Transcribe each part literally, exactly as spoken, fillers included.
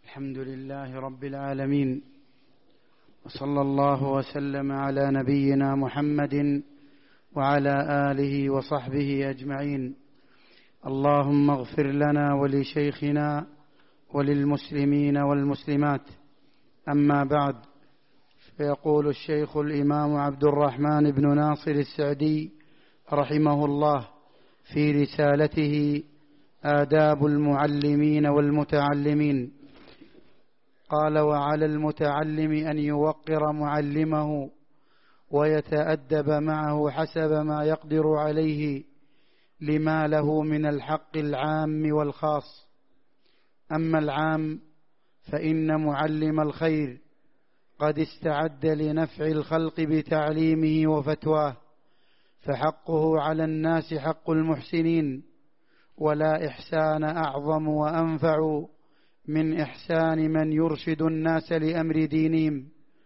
الحمد لله رب العالمين، وصلى الله وسلم على نبينا محمد وعلى آله وصحبه أجمعين. اللهم اغفر لنا ولشيخنا وللمسلمين والمسلمات. أما بعد، فيقول الشيخ الإمام عبد الرحمن بن ناصر السعدي رحمه الله في رسالته آداب المعلمين والمتعلمين، قال: وعلى المتعلم أن يوقر معلمه ويتأدب معه حسب ما يقدر عليه لما له من الحق العام والخاص. أما العام فإن معلم الخير قد استعد لنفع الخلق بتعليمه وفتواه، فحقه على الناس حق المحسنين، ولا إحسان أعظم وأنفع من إحسان من يرشد الناس لأمر دينهم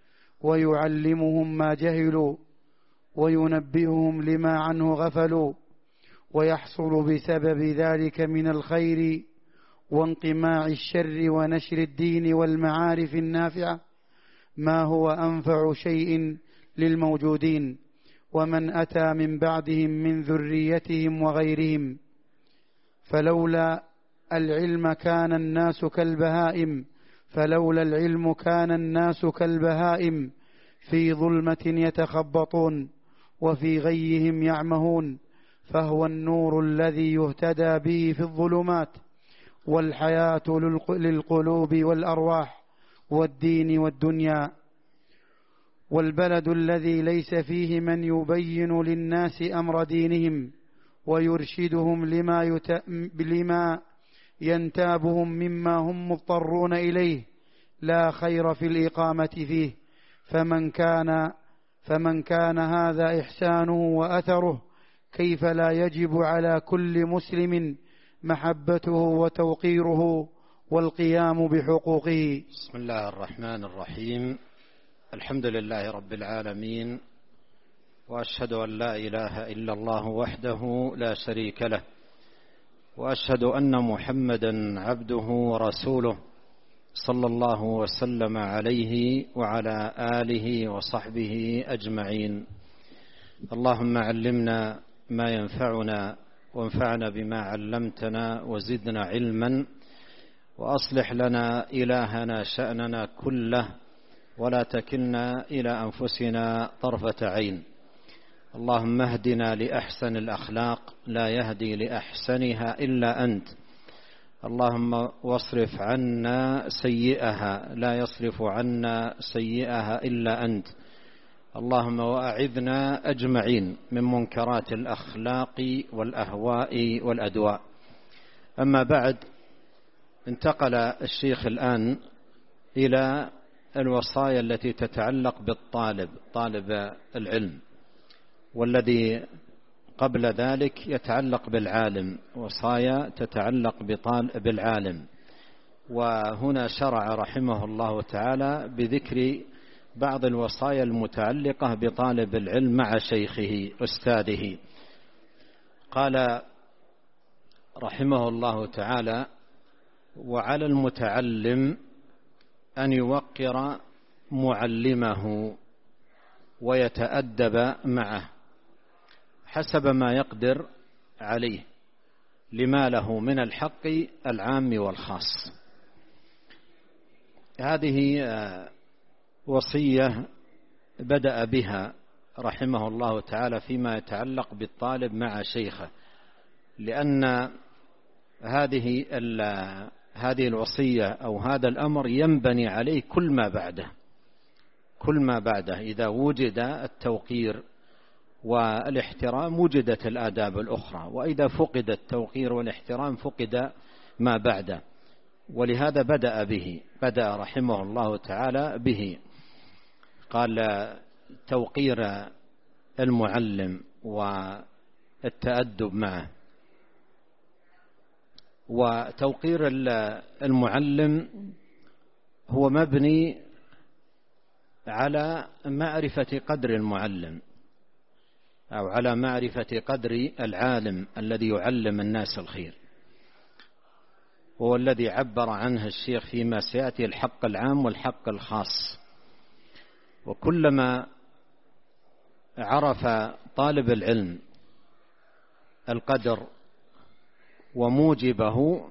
ويعلمهم ما جهلوا وينبئهم لما عنه غفلوا، ويحصل بسبب ذلك من الخير وانقماع الشر ونشر الدين والمعارف النافعة ما هو أنفع شيء للموجودين ومن أتى من بعدهم من ذريتهم وغيرهم. فلولا العلم كان الناس كالبهائم فلولا العلم كان الناس كالبهائم في ظلمة يتخبطون وفي غيهم يعمهون، فهو النور الذي يهتدى به في الظلمات، والحياة للقلوب والأرواح والدين والدنيا. والبلد الذي ليس فيه من يبين للناس أمر دينهم ويرشدهم لما, يت... لما ينتابهم مما هم مضطرون إليه لا خير في الإقامة فيه. فمن كان, فمن كان هذا إحسانه وأثره، كيف لا يجب على كل مسلم محبته وتوقيره والقيام بحقوقه. بسم الله الرحمن الرحيم. الحمد لله رب العالمين، وأشهد أن لا إله إلا الله وحده لا شريك له، وأشهد أن محمدا عبده ورسوله صلى الله وسلم عليه وعلى آله وصحبه أجمعين. اللهم علمنا ما ينفعنا وانفعنا بما علمتنا وزدنا علما، وأصلح لنا إلهنا شأننا كله، ولا تكلنا إلى أنفسنا طرفة عين. اللهم اهدنا لأحسن الأخلاق، لا يهدي لأحسنها إلا أنت. اللهم واصرف عنا سيئها، لا يصرف عنا سيئها إلا أنت. اللهم وأعذنا أجمعين من منكرات الأخلاق والأهواء والأدواء. أما بعد، انتقل الشيخ الآن إلى الوصايا التي تتعلق بالطالب طالب العلم، والذي قبل ذلك يتعلق بالعالم، وصايا تتعلق بالعالم. وهنا شرع رحمه الله تعالى بذكر بعض الوصايا المتعلقة بطالب العلم مع شيخه أستاذه. قال رحمه الله تعالى: وعلى المتعلم أن يوقر معلمه ويتأدب معه حسب ما يقدر عليه لما له من الحق العام والخاص. هذه وصية بدأ بها رحمه الله تعالى فيما يتعلق بالطالب مع شيخه، لأن هذه هذه الوصية أو هذا الأمر ينبني عليه كل ما بعده كل ما بعده إذا وجد التوقير والاحترام وجدت الآداب الأخرى، وإذا فقد التوقير والاحترام فقد ما بعده. ولهذا بدأ به بدأ رحمه الله تعالى به. قال: توقير المعلم والتأدب معه. وتوقير المعلم هو مبني على معرفة قدر المعلم، أو على معرفة قدر العالم الذي يعلم الناس الخير. وهو الذي عبر عنه الشيخ فيما سيأتي: الحق العام والحق الخاص. وكلما عرف طالب العلم القدر وموجبه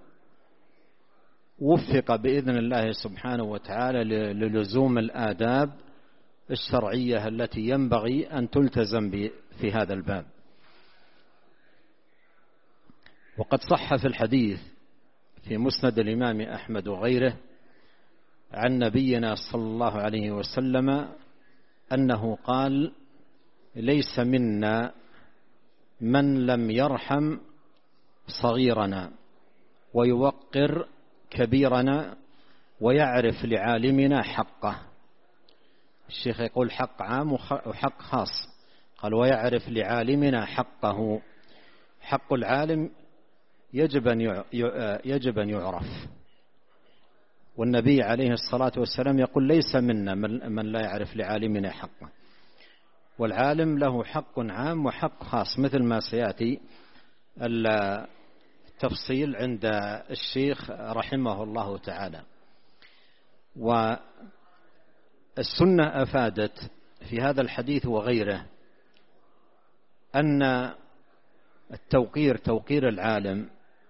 وفق بإذن الله سبحانه وتعالى للزوم الآداب الشرعية التي ينبغي أن تلتزم في هذا الباب. وقد صح في الحديث في مسند الإمام أحمد وغيره عن نبينا صلى الله عليه وسلم أنه قال: ليس منا من لم يرحم صغيرنا ويوقر كبيرنا ويعرف لعالمنا حقه. الشيخ يقول حق عام وحق خاص، قال: ويعرف لعالمنا حقه. حق العالم يجب أن يجب أن يعرف، والنبي عليه الصلاة والسلام يقول: ليس منا من لا يعرف لعالمنا حقه. والعالم له حق عام وحق خاص، مثل ما سيأتي التفصيل عند الشيخ رحمه الله تعالى. والسنة أفادت في هذا الحديث وغيره أن التوقير توقير العالم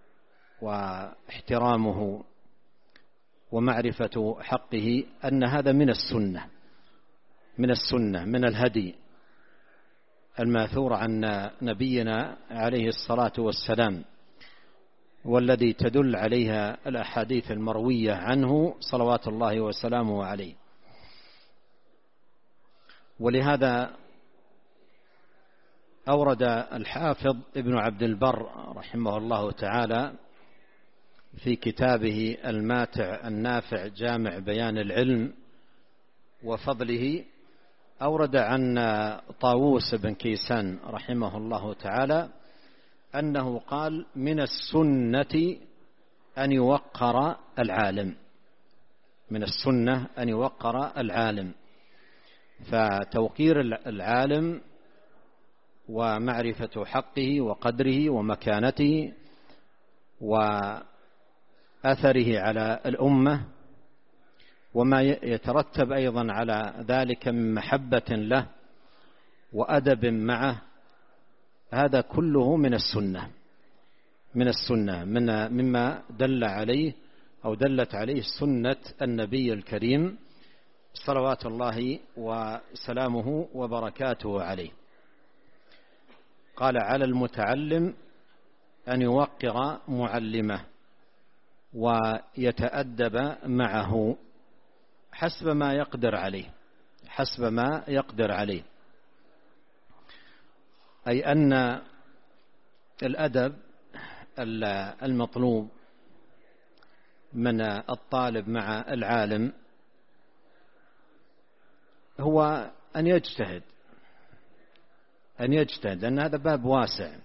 واحترامه ومعرفة حقه أن هذا من السنة من السنة من الهدي الماثور عن نبينا عليه الصلاة والسلام، والذي تدل عليها الأحاديث المروية عنه صلوات الله وسلامه عليه. ولهذا أورد الحافظ ابن عبد البر رحمه الله تعالى في كتابه الماتع النافع جامع بيان العلم وفضله، أورد عن طاووس بن كيسان رحمه الله تعالى أنه قال: من السنة أن يوقر العالم، من السنة أن يوقر العالم. فتوقير العالم ومعرفة حقه وقدره ومكانته وأثره على الأمة وما يترتب أيضا على ذلك من محبة له وأدب معه، هذا كله من السنة من السنة من مما دل عليه أو دلت عليه سنة النبي الكريم صلوات الله وسلامه وبركاته عليه. قال: على المتعلم أن يوقر معلمه ويتأدب معه حسب ما يقدر عليه حسب ما يقدر عليه أي أن الأدب المطلوب من الطالب مع العالم هو أن يجتهد أن يجتهد لأن هذا باب واسع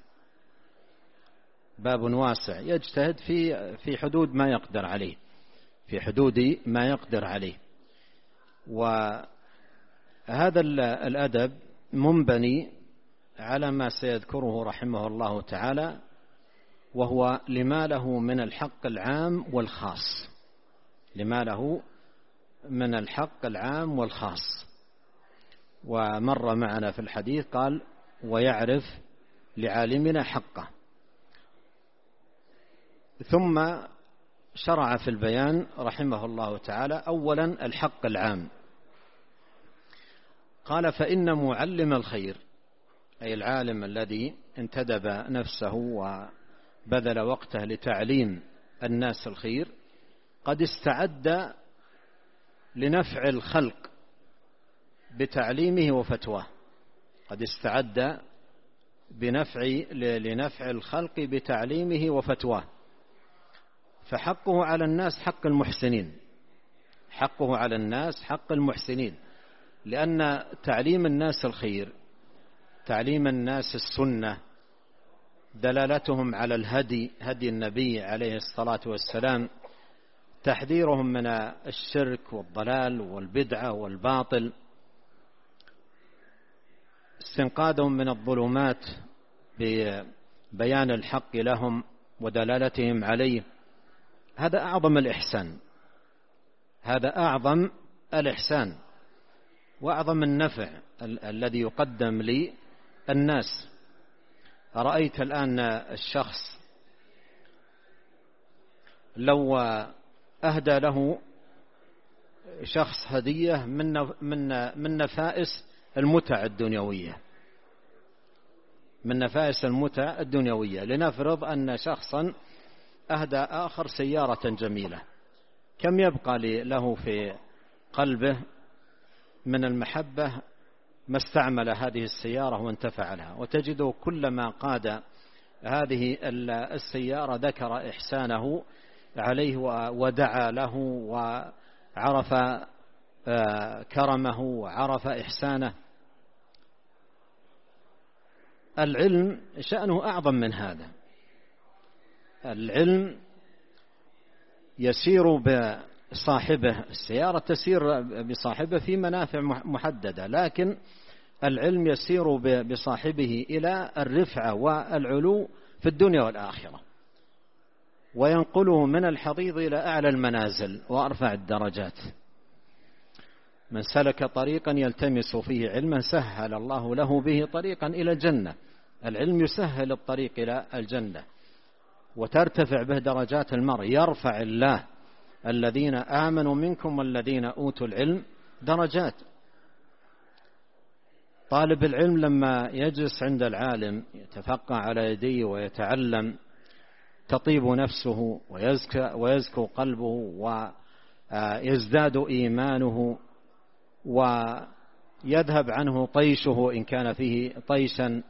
باب واسع يجتهد في في حدود ما يقدر عليه في حدود ما يقدر عليه. وهذا الأدب منبني على ما سيذكره رحمه الله تعالى، وهو لما له من الحق العام والخاص لما له من الحق العام والخاص. ومر معنا في الحديث قال: ويعرف لعالمنا حقه. ثم شرع في البيان رحمه الله تعالى أولا الحق العام. قال: فإن معلم الخير أي العالم الذي انتدب نفسه وبذل وقته لتعليم الناس الخير قد استعد لنفع الخلق بتعليمه وفتواه قد استعد بنفع لنفع الخلق بتعليمه وفتواه. فحقه على الناس حق المحسنين حقه على الناس حق المحسنين لأن تعليم الناس الخير تعليم الناس السنة دلالتهم على الهدي هدي النبي عليه الصلاة والسلام، تحذيرهم من الشرك والضلال والبدعة والباطل، استنقاذهم من الظلمات ببيان الحق لهم ودلالتهم عليه، هذا أعظم الإحسان، هذا أعظم الإحسان وأعظم النفع ال- الذي يقدم للناس. رأيت الآن الشخص لو أهدى له شخص هدية من من من نفائس المتع الدنيوية، من نفائس المتع الدنيوية، لنفرض أن شخصا أهدى آخر سيارة جميلة، كم يبقى له في قلبه من المحبة ما استعمل هذه السيارة وانتفع لها؟ وتجده كلما قاد هذه السيارة ذكر إحسانه عليه ودعا له وعرف كرمه وعرف إحسانه. العلم شأنه أعظم من هذا. العلم يسير بصاحبه، السيارة تسير بصاحبه في منافع محددة، لكن العلم يسير بصاحبه إلى الرفعة والعلو في الدنيا والآخرة، وينقله من الحضيض إلى أعلى المنازل وأرفع الدرجات. من سلك طريقا يلتمس فيه علما سهل الله له به طريقا إلى الجنة. العلم يسهل الطريق إلى الجنة وترتفع به درجات المرء، يرفع الله الذين آمنوا منكم والذين أوتوا العلم درجات. طالب العلم لما يجلس عند العالم يتفقه على يديه ويتعلم تطيب نفسه ويزكو قلبه ويزداد إيمانه ويذهب عنه طيشه إن كان فيه طيشا،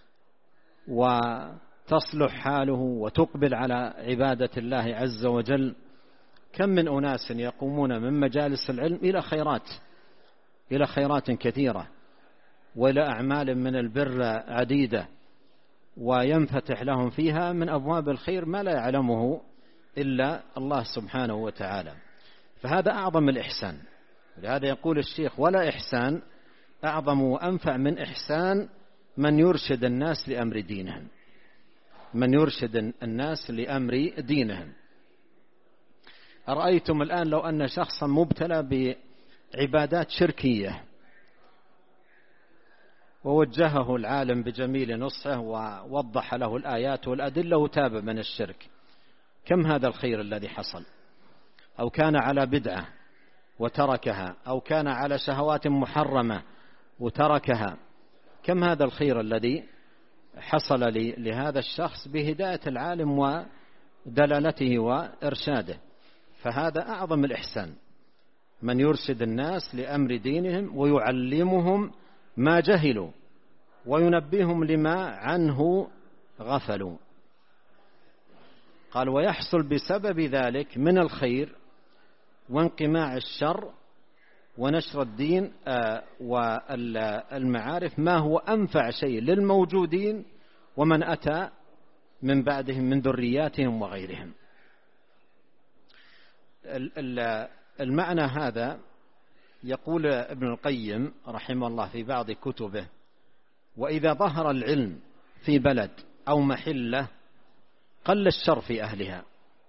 وتصلح حاله وتقبل على عبادة الله عز وجل. كم من أناس يقومون من مجالس العلم إلى خيرات إلى خيرات كثيرة وإلى أعمال من البر عديدة، وينفتح لهم فيها من أبواب الخير ما لا يعلمه إلا الله سبحانه وتعالى. فهذا أعظم الإحسان. لهذا يقول الشيخ: ولا إحسان أعظم وأنفع من إحسان من يرشد الناس لأمر دينهم، من يرشد الناس لأمر دينهم. أرأيتم الآن لو أن شخصا مبتلى بعبادات شركية ووجهه العالم بجميل نصحه ووضح له الآيات والأدلة وتاب من الشرك، كم هذا الخير الذي حصل؟ أو كان على بدعة وتركها، أو كان على شهوات محرمة وتركها، كم هذا الخير الذي حصل لهذا الشخص بهداية العالم ودلالته وإرشاده. فهذا أعظم الإحسان، من يرشد الناس لأمر دينهم ويعلمهم ما جهلوا وينبههم لما عنه غفلوا. قال: ويحصل بسبب ذلك من الخير وانقماع الشر ونشر الدين والمعارف ما هو أنفع شيء للموجودين ومن أتى من بعدهم من ذرياتهم وغيرهم. المعنى هذا يقول ابن القيم رحمه الله في بعض كتبه: وإذا ظهر العلم في بلد أو محلة قل الشر في أهلها،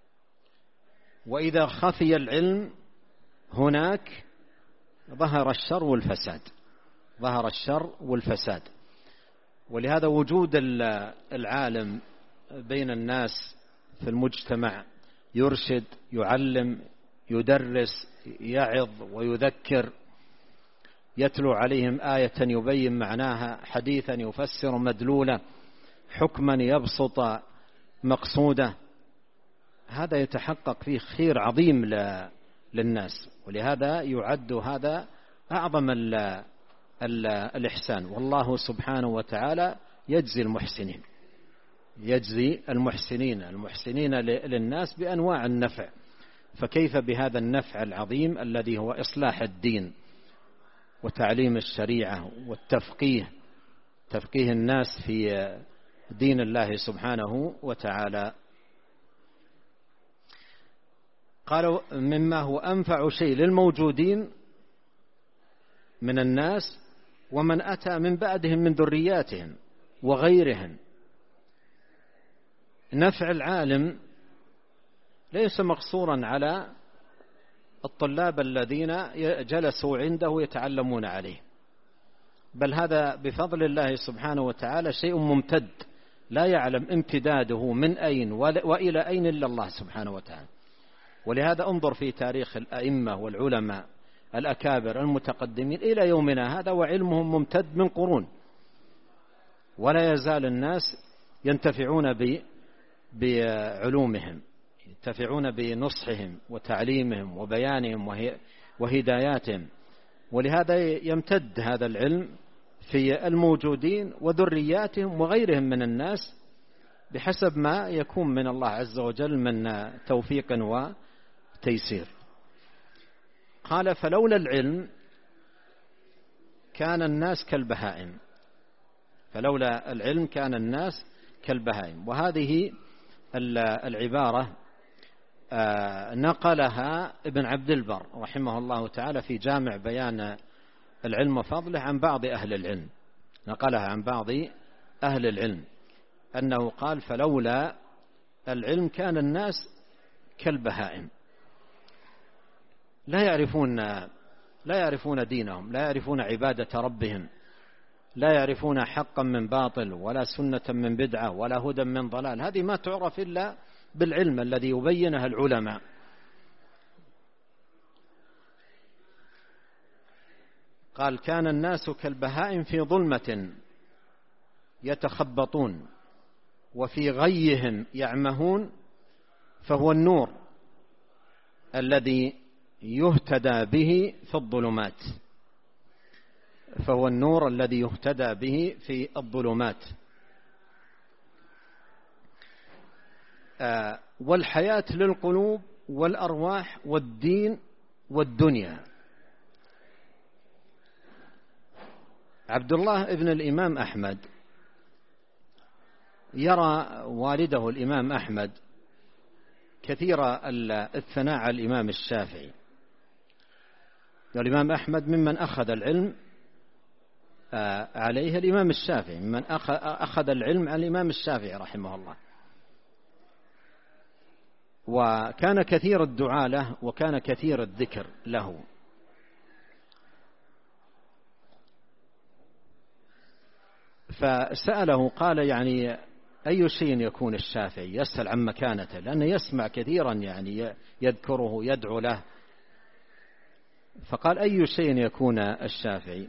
وإذا خفي العلم هناك ظهر الشر والفساد، ظهر الشر والفساد. ولهذا وجود العالم بين الناس في المجتمع يرشد، يعلم، يدرس، يعظ ويذكر، يتلو عليهم آية يبين معناها، حديثا يفسر مدلوله، حكما يبسط مقصوده، هذا يتحقق فيه خير عظيم للناس. ولهذا يعد هذا أعظم ال ال الإحسان. والله سبحانه وتعالى يجزي المحسنين، يجزي المحسنين المحسنين للناس بأنواع النفع، فكيف بهذا النفع العظيم الذي هو إصلاح الدين وتعليم الشريعة والتفقيه، تفقيه الناس في دين الله سبحانه وتعالى. قالوا: مما هو أنفع شيء للموجودين من الناس ومن أتى من بعدهم من ذرياتهم وغيرهم. نفع العالم ليس مقصورا على الطلاب الذين جلسوا عنده يتعلمون عليه، بل هذا بفضل الله سبحانه وتعالى شيء ممتد لا يعلم امتداده من أين وإلى أين إلا الله سبحانه وتعالى. ولهذا انظر في تاريخ الأئمة والعلماء الأكابر المتقدمين إلى يومنا هذا وعلمهم ممتد من قرون، ولا يزال الناس ينتفعون بعلومهم، ينتفعون بنصحهم وتعليمهم وبيانهم وهداياتهم. ولهذا يمتد هذا العلم في الموجودين وذرياتهم وغيرهم من الناس بحسب ما يكون من الله عز وجل من توفيق وتيسير. قال فلولا العلم كان الناس كالبهائم، فلولا العلم كان الناس كالبهائم. وهذه العبارة نقلها ابن عبد البر رحمه الله تعالى في جامع بيان العلم وفضله عن بعض أهل العلم، نقلها عن بعض أهل العلم أنه قال فلولا العلم كان الناس كالبهائم، لا يعرفون لا يعرفون دينهم، لا يعرفون عبادة ربهم، لا يعرفون حقا من باطل ولا سنة من بدعة ولا هدى من ضلال. هذه ما تعرف إلا بالعلم الذي يبينها العلماء. قال كان الناس كالبهائم في ظلمة يتخبطون وفي غيهم يعمهون، فهو النور الذي يهتدى به في الظلمات، فهو النور الذي يهتدى به في الظلمات. آه والحياة للقلوب والأرواح والدين والدنيا. عبد الله ابن الإمام أحمد يرى والده الإمام أحمد كثير الثناء على الإمام الشافعي، والإمام أحمد ممن أخذ العلم عليه الإمام الشافعي، ممن أخذ العلم على الإمام الشافعي رحمه الله، وكان كثير الدعاء له وكان كثير الذكر له. فسأله قال يعني أي شيء يكون الشافعي؟ يسأل عن مكانته لأنه يسمع كثيرا يعني يذكره يدعو له، فقال أي شيء يكون الشافعي؟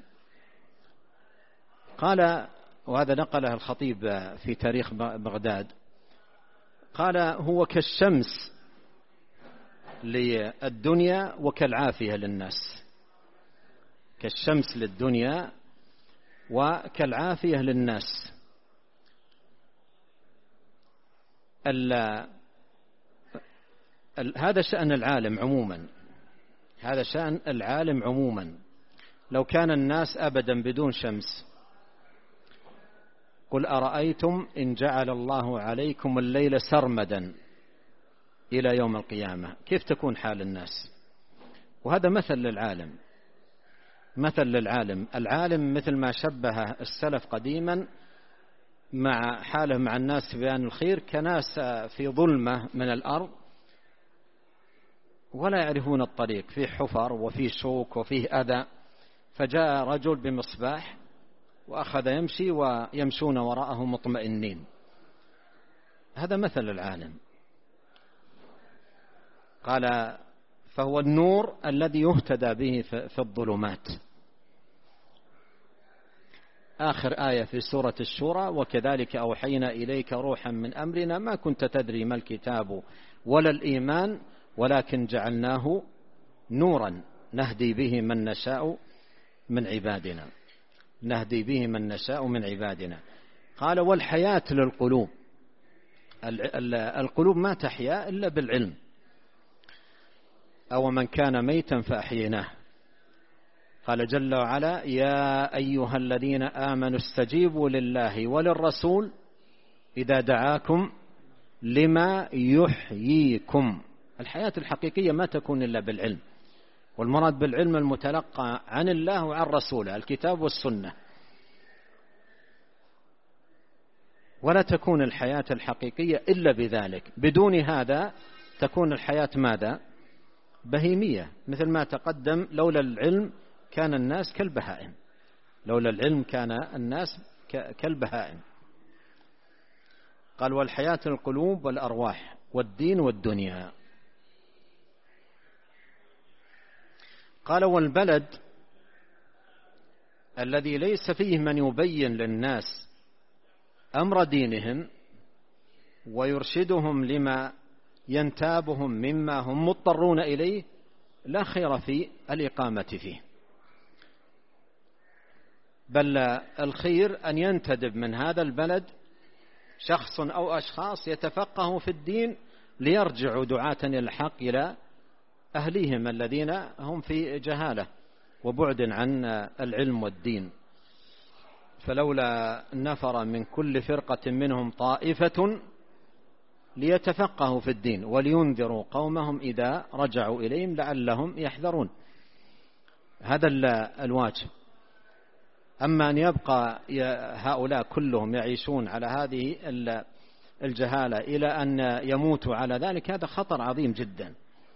قال، وهذا نقله الخطيب في تاريخ بغداد، قال هو كالشمس للدنيا وكالعافية للناس، كالشمس للدنيا وكالعافية للناس. ال ال هذا شأن العالم عموما، هذا شأن العالم عموما. لو كان الناس أبدا بدون شمس، قل أرأيتم إن جعل الله عليكم الليل سرمدا إلى يوم القيامة كيف تكون حال الناس؟ وهذا مثل للعالم، مثل للعالم. العالم مثل ما شبه السلف قديما مع حاله مع الناس في بيان الخير كناس في ظلمة من الأرض ولا يعرفون الطريق، فيه حفر وفيه شوك وفيه أذى، فجاء رجل بمصباح وأخذ يمشي ويمشون وراءه مطمئنين. هذا مثل العالم. قال فهو النور الذي يهتدى به في الظلمات. آخر آية في سورة الشورى وكذلك أوحينا إليك روحا من أمرنا ما كنت تدري ما الكتاب ولا الإيمان ولكن جعلناه نورا نهدي به من نشاء من عبادنا، نهدي به من نشاء من عبادنا. قال والحياة للقلوب، القلوب ما تحيا إلا بالعلم. أو من كان ميتا فأحييناه. قال جل وعلا يا أيها الذين آمنوا استجيبوا لله وللرسول إذا دعاكم لما يحييكم. الحياة الحقيقية ما تكون إلا بالعلم، والمراد بالعلم المتلقى عن الله وعن رسوله الكتاب والسنة. ولا تكون الحياة الحقيقية إلا بذلك، بدون هذا تكون الحياة ماذا؟ بهيمية، مثل ما تقدم لولا العلم كان الناس كالبهائم، لولا العلم كان الناس كالبهائم. قال والحياة القلوب والأرواح والدين والدنيا. قال والبلد الذي ليس فيه من يبين للناس أمر دينهم ويرشدهم لما ينتابهم مما هم مضطرون إليه لا خير في الإقامة فيه، بل الخير أن ينتدب من هذا البلد شخص أو أشخاص يتفقهوا في الدين ليرجعوا دعاة الحق إلى أهليهم الذين هم في جهالة وبعد عن العلم والدين. فلولا نفر من كل فرقة منهم طائفة ليتفقهوا في الدين ولينذروا قومهم إذا رجعوا إليهم لعلهم يحذرون. هذا الواجب. أما أن يبقى هؤلاء كلهم يعيشون على هذه الجهالة إلى أن يموتوا على ذلك، هذا خطر عظيم جدا،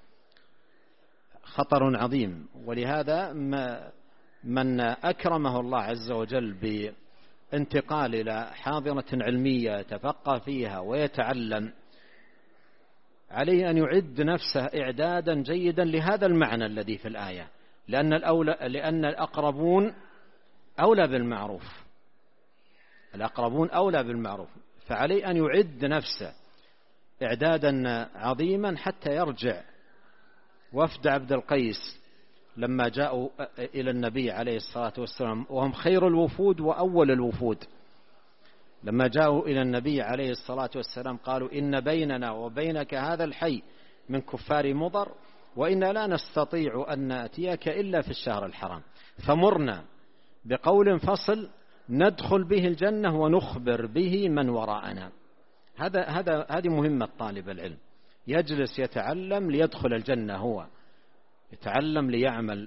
خطر عظيم. ولهذا من أكرمه الله عز وجل بانتقال إلى حاضرة علمية يتفقه فيها ويتعلم، عليه أن يعد نفسه إعدادا جيدا لهذا المعنى الذي في الآية، لأن الأولى لأن الأقربون أولى بالمعروف، الأقربون أولى بالمعروف، فعليه أن يعد نفسه إعدادا عظيما حتى يرجع. وفد عبد القيس لما جاءوا إلى النبي عليه الصلاة والسلام وهم خير الوفود وأول الوفود، لما جاءوا إلى النبي عليه الصلاة والسلام قالوا إن بيننا وبينك هذا الحي من كفار مضر وإنا لا نستطيع أن نأتيك إلا في الشهر الحرام، فمرنا بقول فصل ندخل به الجنة ونخبر به من وراءنا. هذا هذا هذه مهمة طالب العلم، يجلس يتعلم ليدخل الجنة، هو يتعلم ليعمل،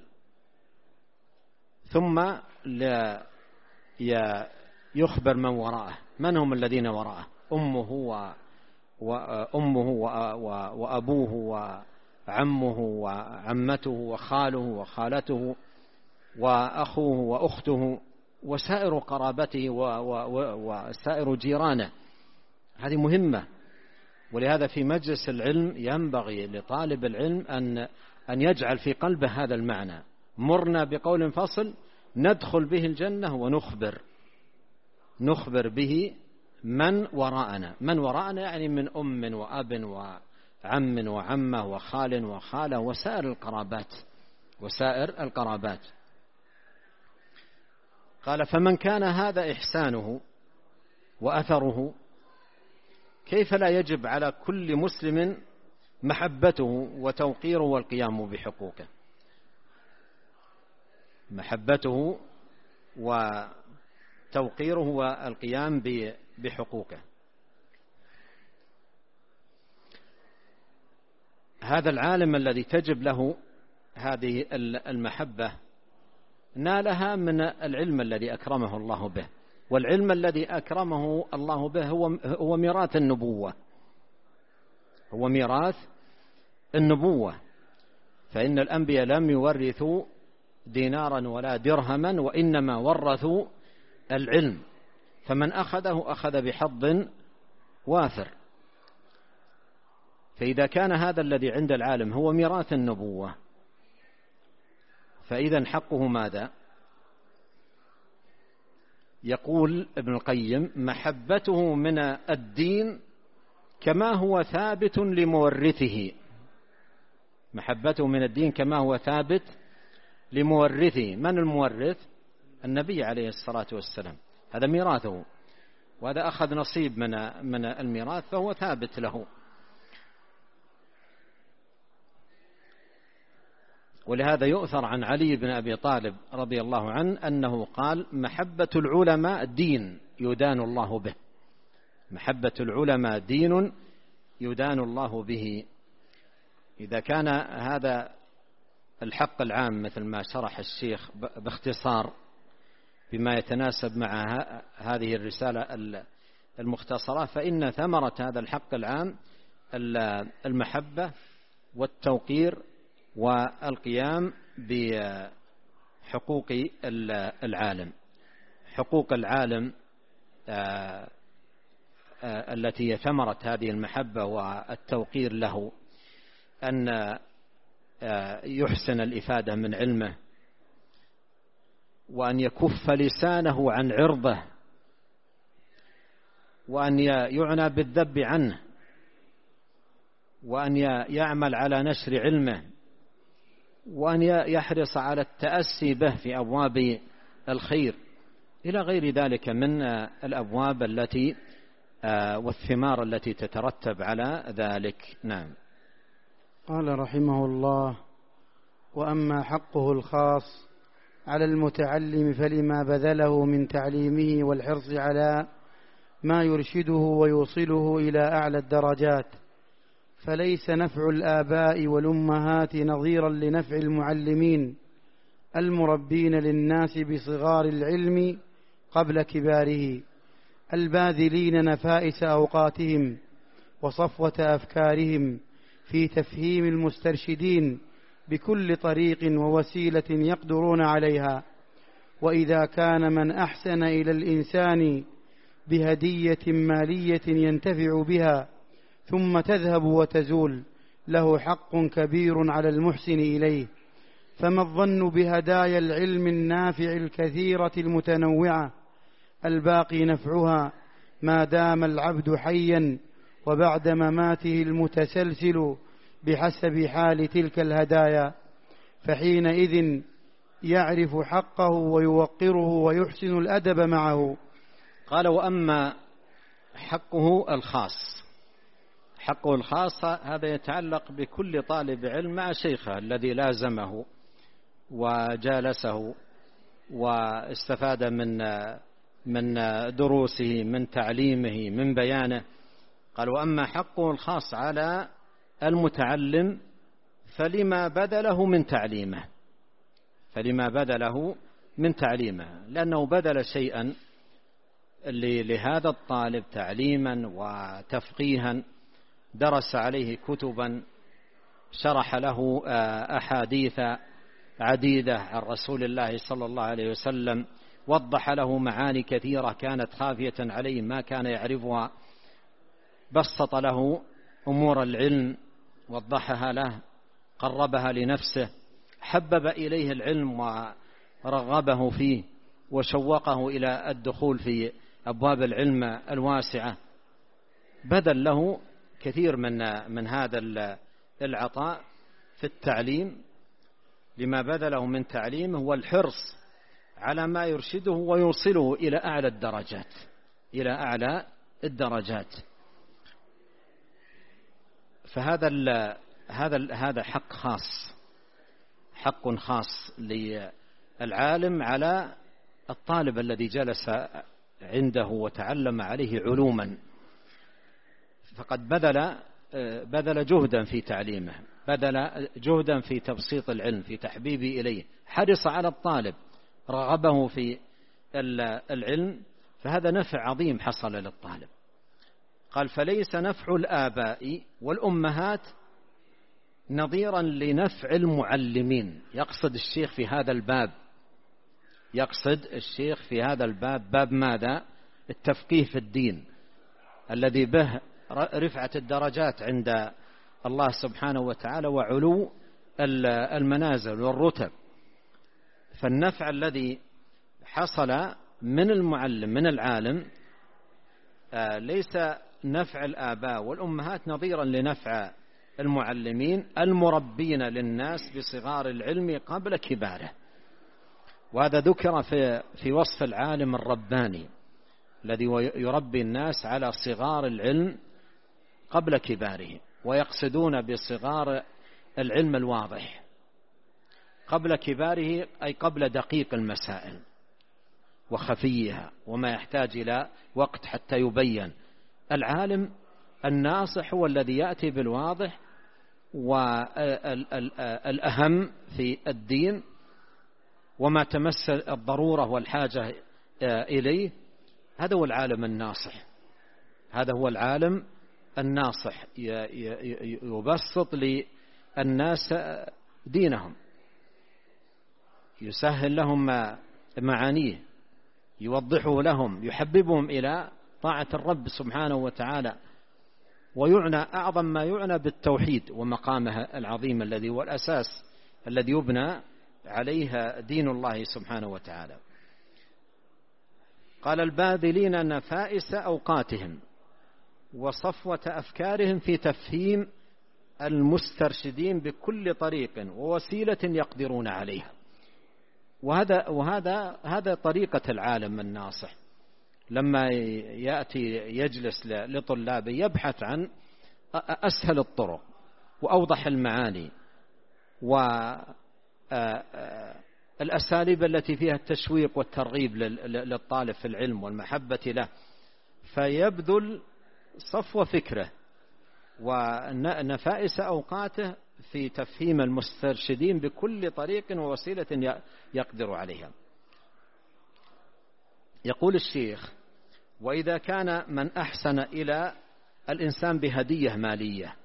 ثم يخبر من وراءه. من هم الذين وراءه؟ أمه وأمه وأبوه وعمه وعمته وخاله وخالته وأخوه وأخته وسائر قرابته وسائر جيرانه. هذه مهمة. ولهذا في مجلس العلم ينبغي لطالب العلم أن أن يجعل في قلبه هذا المعنى، مرنا بقول فصل ندخل به الجنة ونخبر نخبر به من وراءنا. من وراءنا يعني من أم وأب وعم وعمة وخال وخالة وسائر القرابات وسائر القرابات. قال فمن كان هذا إحسانه وأثره كيف لا يجب على كل مسلم محبته وتوقيره والقيام بحقوقه. محبته وتوقيره والقيام بحقوقه. هذا العالم الذي تجب له هذه المحبة نالها من العلم الذي أكرمه الله به، والعلم الذي أكرمه الله به هو هو ميراث النبوة، هو ميراث النبوة. فإن الأنبياء لم يورثوا دينارا ولا درهما وإنما ورثوا العلم، فمن أخذه أخذ بحظ وافر. فإذا كان هذا الذي عند العالم هو ميراث النبوة، فإذا حقه ماذا؟ يقول ابن القيم محبته من الدين كما هو ثابت لمورثه. محبته من الدين كما هو ثابت لمورثه. من المورث؟ النبي عليه الصلاة والسلام، هذا ميراثه، وهذا أخذ نصيب من من الميراث فهو ثابت له. ولهذا يؤثر عن علي بن أبي طالب رضي الله عنه أنه قال محبة العلماء دين يدان الله به. محبة العلماء دين يدان الله به. إذا كان هذا الحق العام مثل ما شرح الشيخ باختصار بما يتناسب مع هذه الرسالة المختصرة، فإن ثمرة هذا الحق العام المحبة والتوقير والقيام بحقوق العالم. حقوق العالم التي ثمرت هذه المحبة والتوقير له أن يحسن الإفادة من علمه، وأن يكف لسانه عن عرضه، وأن يعنى بالذب عنه، وأن يعمل على نشر علمه، وأن يحرص على التأسي به في أبواب الخير إلى غير ذلك من الأبواب التي والثمار التي تترتب على ذلك. نعم. قال رحمه الله: وأما حقه الخاص على المتعلم فلما بذله من تعليمه والحرص على ما يرشده ويوصله إلى أعلى الدرجات، فليس نفع الآباء والأمهات نظيرا لنفع المعلمين المربين للناس بصغار العلم قبل كباره، الباذلين نفائس أوقاتهم وصفوة أفكارهم في تفهيم المسترشدين بكل طريق ووسيلة يقدرون عليها. وإذا كان من أحسن إلى الإنسان بهدية مالية ينتفع بها ثم تذهب وتزول له حق كبير على المحسن إليه، فما الظن بهدايا العلم النافع الكثيرة المتنوعة الباقي نفعها ما دام العبد حيا وبعد مماته المتسلسل بحسب حال تلك الهدايا، فحينئذ يعرف حقه ويوقره ويحسن الأدب معه. قال: وأما حقه الخاص. حقه الخاص هذا يتعلق بكل طالب علم مع شيخه الذي لازمه وجالسه واستفاد من من دروسه، من تعليمه، من بيانه. قال: وأما حقه الخاص على المتعلم فلما بذله من تعليمه فلما بذله من تعليمه لأنه بذل شيئا لهذا الطالب تعليما وتفقيها، درس عليه كتبا، شرح له أحاديث عديدة عن رسول الله صلى الله عليه وسلم، وضح له معاني كثيرة كانت خافية عليه ما كان يعرفها، بسط له أمور العلم، وضحها له، قربها لنفسه، حبب إليه العلم ورغبه فيه وشوقه إلى الدخول في أبواب العلم الواسعة. بذل له كثير من من هذا العطاء في التعليم، لما بذله من تعليمه والحرص على ما يرشده ويوصله إلى أعلى الدرجات إلى أعلى الدرجات. فهذا ال هذا ال هذا حق خاص، حق خاص للعالم على الطالب الذي جلس عنده وتعلم عليه علوما، فقد بذل بذل جهدا في تعليمه، بذل جهدا في تبسيط العلم، في تحبيبه إليه، حرص على الطالب، رغبه في العلم، فهذا نفع عظيم حصل للطالب. قال: فليس نفع الآباء والأمهات نظيرا لنفع المعلمين. يقصد الشيخ في هذا الباب يقصد الشيخ في هذا الباب باب ماذا؟ التفقيه في الدين الذي به رفعة الدرجات عند الله سبحانه وتعالى وعلو المنازل والرتب. فالنفع الذي حصل من المعلم من العالم ليس نفع الآباء والأمهات نظيرا لنفع المعلمين المربين للناس بصغار العلم قبل كباره. وهذا ذكر في في وصف العالم الرباني الذي يربي الناس على صغار العلم قبل كباره، ويقصدون بصغار العلم الواضح قبل كباره أي قبل دقيق المسائل وخفيها وما يحتاج إلى وقت حتى يبين. العالم الناصح هو الذي يأتي بالواضح والأهم في الدين وما تمس الضرورة والحاجة إليه. هذا هو العالم الناصح، هذا هو العالم الناصح يبسط للناس دينهم، يسهل لهم معانيه، يوضحه لهم، يحببهم إلى طاعة الرب سبحانه وتعالى. ويعنى أعظم ما يعنى بالتوحيد ومقامه العظيم الذي هو الأساس الذي يبنى عليها دين الله سبحانه وتعالى. قال: الباذلين نفائس أوقاتهم وصفوة أفكارهم في تفهيم المسترشدين بكل طريق ووسيلة يقدرون عليها. وهذا وهذا هذا طريقة العالم الناصح، لما يأتي يجلس لطلابه يبحث عن أسهل الطرق وأوضح المعاني والأساليب التي فيها التشويق والترغيب للطالب في العلم والمحبة له، فيبذل صفو فكره ونفائس أوقاته في تفهيم المسترشدين بكل طريق ووسيلة يقدر عليها. يقول الشيخ: وإذا كان من أحسن إلى الإنسان بهدية مالية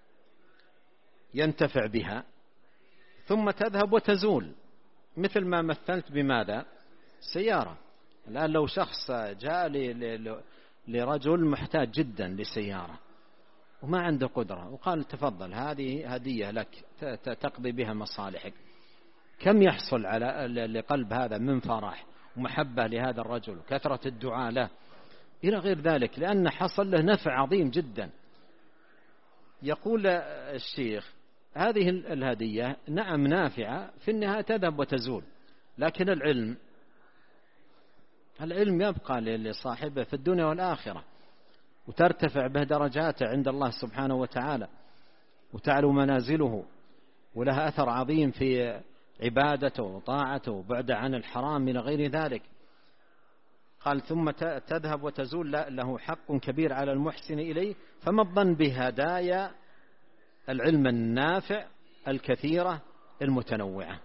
ينتفع بها ثم تذهب وتزول، مثل ما مثلت بماذا؟ سيارة. الآن لو شخص جاء لرجل محتاج جدا لسيارة وما عنده قدرة وقال: تفضل هذه هدية لك تقضي بها مصالحك، كم يحصل على لقلب هذا من فرح ومحبة لهذا الرجل وكثرة الدعاء له إلى غير ذلك، لأن حصل له نفع عظيم جدا. يقول الشيخ: هذه الهدية نعم نافعة، في النهاية تذهب وتزول، لكن العلم العلم يبقى لصاحبه في الدنيا والآخرة، وترتفع به درجاته عند الله سبحانه وتعالى، وتعلو منازله، ولها أثر عظيم في عبادته وطاعته وبعد عن الحرام من غير ذلك. قال: ثم تذهب وتزول، له حق كبير على المحسن إليه، فما الظن بهدايا العلم النافع الكثيرة المتنوعة؟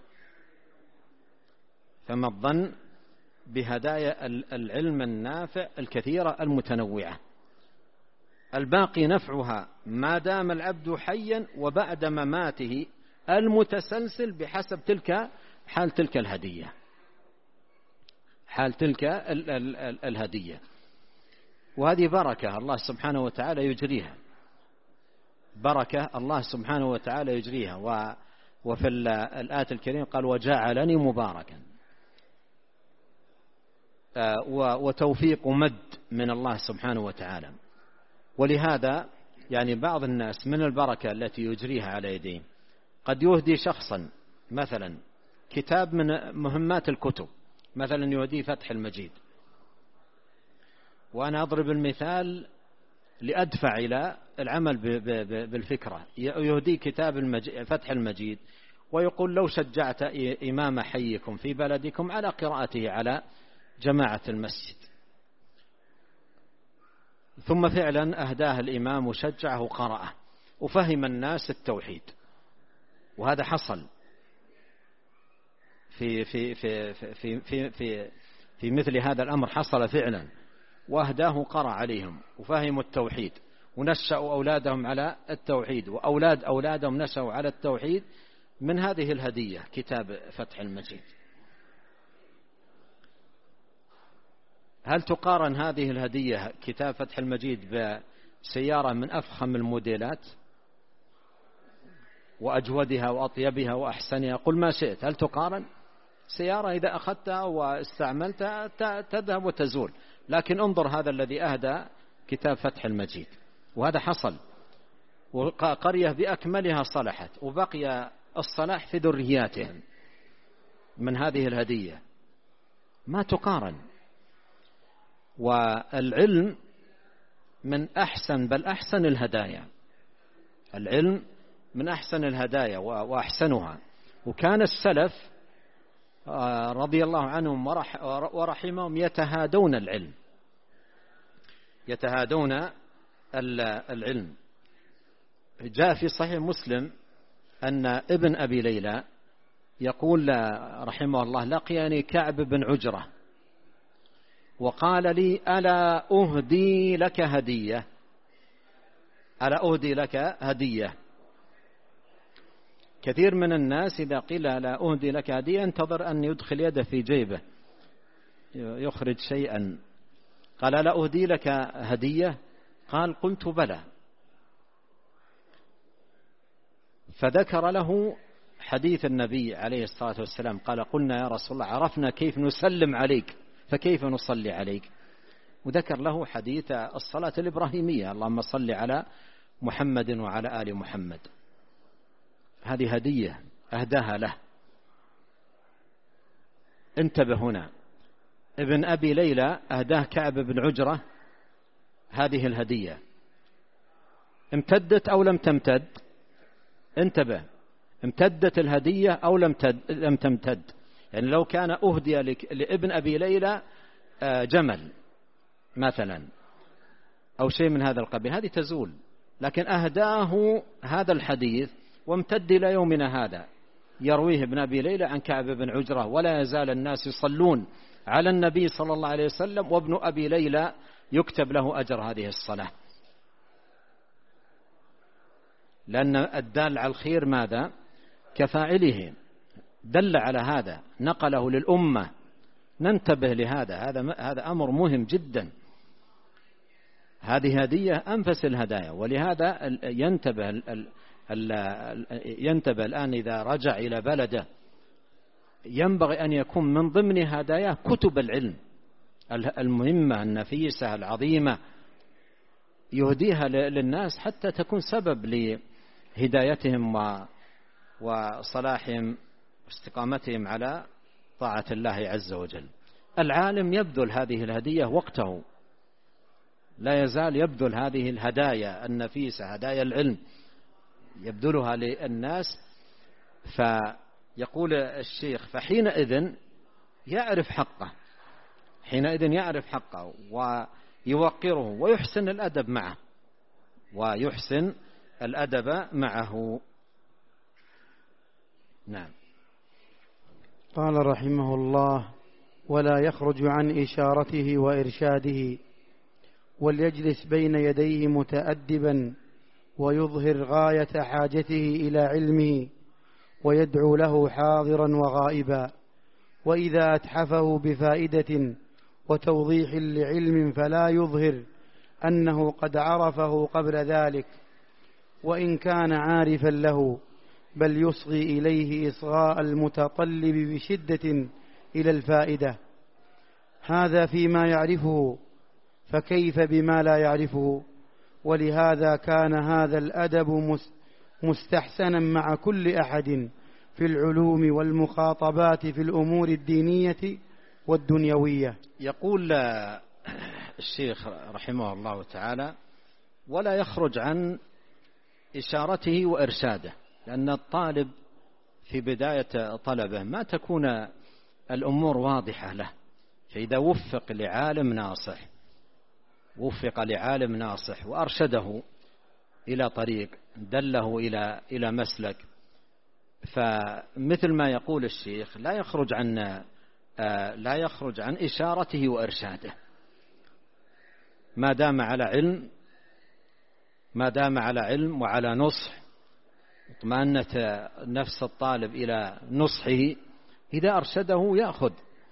فما الظن بهدايا العلم النافع الكثيرة المتنوعة الباقي نفعها ما دام العبد حيا وبعد مماته المتسلسل بحسب تلك حال تلك الهدية حال تلك الهدية. وهذه بركة الله سبحانه وتعالى يجريها، بركة الله سبحانه وتعالى يجريها. وفي الآية الكريمة قال: وجعلني مباركا، وتوفيق مد من الله سبحانه وتعالى. ولهذا يعني بعض الناس من البركة التي يجريها على يديه قد يهدي شخصا مثلا كتاب من مهمات الكتب، مثلا يهدي فتح المجيد، وأنا أضرب المثال لأدفع إلى العمل بالفكرة، يهدي كتاب المجيد فتح المجيد ويقول: لو شجعت إمام حيكم في بلدكم على قراءته على جماعة المسجد. ثم فعلا أهداه الإمام وشجعه وقرأه وفهم الناس التوحيد، وهذا حصل في في في في في في, في مثل هذا الأمر، حصل فعلا، وأهداه قرأ عليهم وفهموا التوحيد ونشأوا أولادهم على التوحيد، وأولاد أولادهم نشأوا على التوحيد من هذه الهدية كتاب فتح المجيد. هل تقارن هذه الهدية كتاب فتح المجيد بسيارة من أفخم الموديلات وأجودها وأطيبها وأحسنها؟ قل ما شئت، هل تقارن؟ سيارة إذا أخذتها واستعملتها تذهب وتزول، لكن انظر هذا الذي أهدى كتاب فتح المجيد، وهذا حصل، وقرية بأكملها صلحت، وبقي الصلاح في ذرياتهم من هذه الهدية، ما تقارن. والعلم من أحسن بل أحسن الهدايا، العلم من أحسن الهدايا وأحسنها. وكان السلف رضي الله عنهم ورحمهم يتهادون العلم، يتهادون العلم. جاء في صحيح مسلم أن ابن أبي ليلى يقول رحمه الله: لقيني كعب بن عجرة وقال لي: ألا أهدي لك هدية؟ ألا أهدي لك هدية. كثير من الناس إذا قيل لا أهدي لك هدية انتظر أن يدخل يده في جيبه يخرج شيئا. قال لا أهدي لك هدية؟ قال قلت بلى. فذكر له حديث النبي عليه الصلاة والسلام قال قلنا يا رسول الله عرفنا كيف نسلم عليك فكيف نصلي عليك. وذكر له حديث الصلاة الإبراهيمية اللهم صل على محمد وعلى آل محمد. هذه هدية أهداها له. انتبه هنا، ابن أبي ليلى أهداه كعب بن عجرة هذه الهدية، امتدت أو لم تمتد؟ انتبه، امتدت الهدية أو لم لم تمتد. يعني لو كان أهدي لابن أبي ليلى جمل مثلا أو شيء من هذا القبيل هذه تزول، لكن أهداه هذا الحديث وامتد إلى يومنا هذا يرويه ابن أبي ليلى عن كعب بن عجرة، ولا يزال الناس يصلون على النبي صلى الله عليه وسلم وابن أبي ليلى يكتب له أجر هذه الصلاة. لأن الدال على الخير ماذا؟ كفاعله، دل على هذا، نقله للأمة. ننتبه لهذا، هذا هذا أمر مهم جدا. هذه هدية أنفس الهدايا، ولهذا ينتبه ال ال ينتبه الآن إذا رجع إلى بلده ينبغي أن يكون من ضمن هداياه كتب العلم المهمة النفيسة العظيمة يهديها للناس حتى تكون سبب لهدايتهم وصلاحهم واستقامتهم على طاعة الله عز وجل. العالم يبذل هذه الهدية وقته، لا يزال يبذل هذه الهدايا النفيسة هدايا العلم يبذلها للناس. فيقول الشيخ فحينئذ يعرف حقه، حينئذ يعرف حقه ويوقره ويحسن الأدب معه ويحسن الأدب معه. نعم. قال رحمه الله: ولا يخرج عن إشارته وإرشاده، وليجلس بين يديه متأدبا ويظهر غاية حاجته إلى علمه ويدعو له حاضرا وغائبا، وإذا أتحفه بفائدة وتوضيح لعلم فلا يظهر أنه قد عرفه قبل ذلك وإن كان عارفا له، بل يصغي إليه إصغاء المتطلب بشدة إلى الفائدة. هذا فيما يعرفه، فكيف بما لا يعرفه؟ ولهذا كان هذا الأدب مستحسنا مع كل أحد في العلوم والمخاطبات في الأمور الدينية والدنيوية. يقول الشيخ رحمه الله تعالى: ولا يخرج عن إشارته وإرشاده، لأن الطالب في بداية طلبه ما تكون الأمور واضحة له، فإذا وفق لعالم ناصح وفق لعالم ناصح وأرشده إلى طريق دله إلى إلى مسلك، فمثل ما يقول الشيخ لا يخرج عن لا يخرج عن إشارته وإرشاده ما دام على علم ما دام على علم وعلى نصح، اطمأنت نفس الطالب إلى نصحه. إذا أرشده يأخذ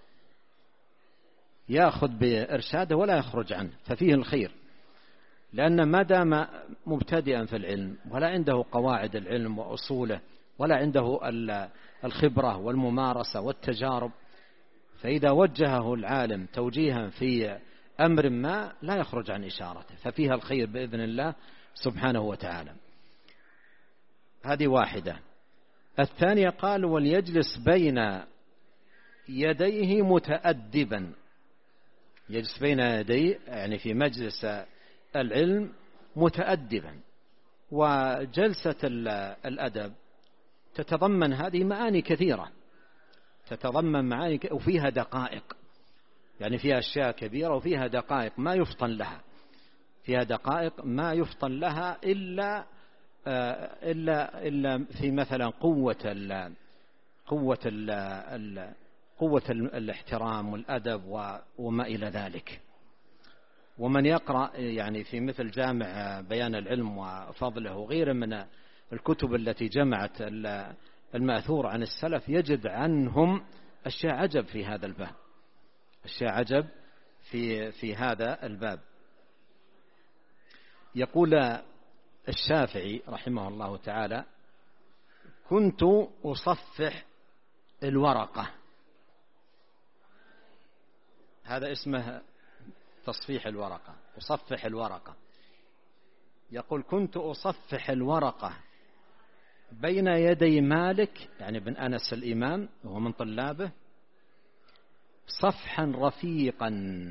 يأخذ بإرشاده ولا يخرج عنه، ففيه الخير. لأن ما دام مبتدئا في العلم ولا عنده قواعد العلم وأصوله ولا عنده الخبرة والممارسة والتجارب، فإذا وجهه العالم توجيها في أمر ما لا يخرج عن إشارته، ففيها الخير بإذن الله سبحانه وتعالى. هذه واحدة. الثانية قال: وليجلس بين يديه متأدبا. يجلس بين يديه يعني في مجلس العلم متأدبا. وجلسة الأدب تتضمن هذه معاني كثيرة، تتضمن معاني ك... وفيها دقائق، يعني فيها أشياء كبيرة وفيها دقائق ما يفطن لها، فيها دقائق ما يفطن لها إلا إلا إلا في مثلا قوة ال قوة ال قوة الاحترام والأدب وما إلى ذلك. ومن يقرأ يعني في مثل جامع بيان العلم وفضله وغيره من الكتب التي جمعت المأثور عن السلف يجد عنهم أشياء عجب في هذا الباب، أشياء عجب في في هذا الباب. يقول الشافعي رحمه الله تعالى: كنت أصفح الورقة. هذا اسمه تصفيح الورقة، أصفح الورقة. يقول: كنت أصفح الورقة بين يدي مالك، يعني بن أنس الإمام وهو من طلابه، صفحا رفيقا،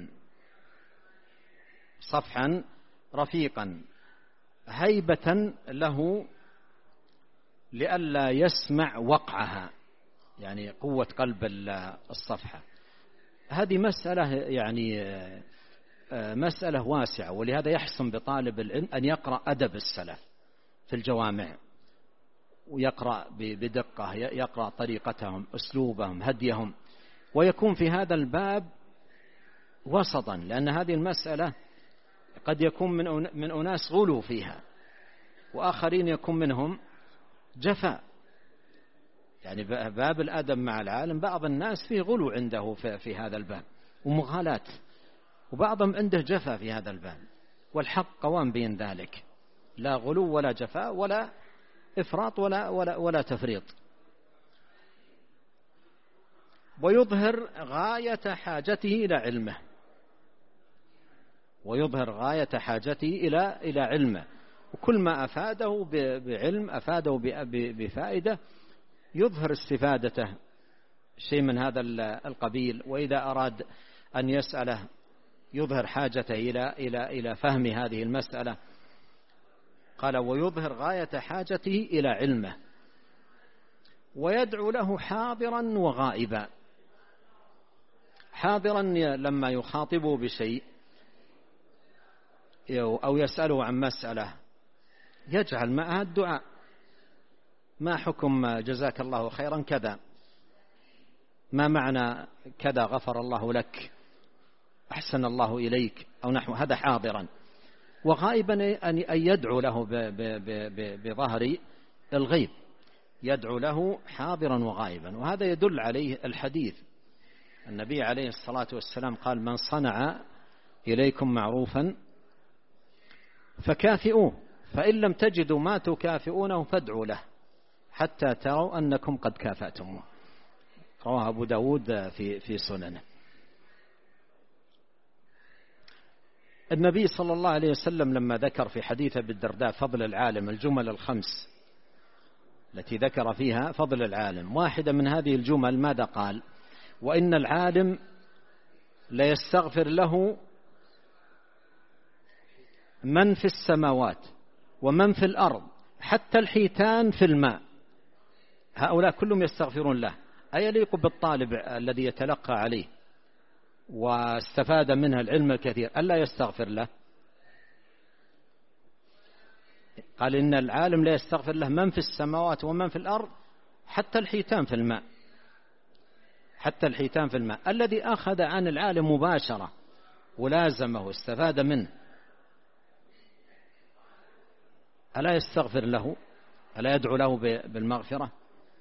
صفحا رفيقا هيبة له لئلا يسمع وقعها، يعني قوة قلب الصفحة. هذه مسألة يعني مسألة واسعة، ولهذا يحسن بطالب العلم أن يقرأ أدب السلف في الجوامع، ويقرأ بدقة، يقرأ طريقتهم، أسلوبهم، هديهم، ويكون في هذا الباب وسطا، لأن هذه المسألة قد يكون من من أناس غلو فيها، وآخرين يكون منهم جفاء. يعني باب الأدب مع العالم بعض الناس فيه غلو عنده في هذا الباب ومغالاة، وبعضهم عنده جفاء في هذا الباب، والحق قوام بين ذلك، لا غلو ولا جفاء ولا إفراط ولا ولا ولا تفريط. ويظهر غاية حاجته إلى علمه، ويظهر غاية حاجته إلى إلى علمه، وكل ما أفاده بعلم أفاده بفائدة يظهر استفادته شيء من هذا القبيل. وإذا أراد أن يسأله يظهر حاجته إلى إلى إلى فهم هذه المسألة. قال: ويظهر غاية حاجته إلى علمه، ويدعو له حاضرا وغائبا. حاضرا لما يخاطبه بشيء أو يسأله عن مسألة يجعل معها الدعاء: ما حكم جزاك الله خيرا كذا، ما معنى كذا، غفر الله لك، أحسن الله إليك، أو نحو هذا حاضرا. وغائبا أن يدعو له بظهر الغيب، يدعو له حاضرا وغائبا. وهذا يدل عليه الحديث، النبي عليه الصلاة والسلام قال: من صنع إليكم معروفا فكافئوه، فإن لم تجدوا ما تكافئونه فادعوا له حتى تروا أنكم قد كافأتموه. رواه أبو داود في في سننه. النبي صلى الله عليه وسلم لما ذكر في حديث أبي الدرداء فضل العالم الجمل الخمس التي ذكر فيها فضل العالم، واحدة من هذه الجمل ماذا قال؟ وإن العالم ليستغفر له من في السماوات ومن في الأرض حتى الحيتان في الماء. هؤلاء كلهم يستغفرون له. أيليق بالطالب الذي يتلقى عليه واستفاد منها العلم الكثير ألا يستغفر له؟ قال: إن العالم لا يستغفر له من في السماوات ومن في الأرض حتى الحيتان في الماء، حتى الحيتان في الماء. الذي أخذ عن العالم مباشرة ولازمه واستفاد منه ألا يستغفر له؟ ألا يدعو له بالمغفرة؟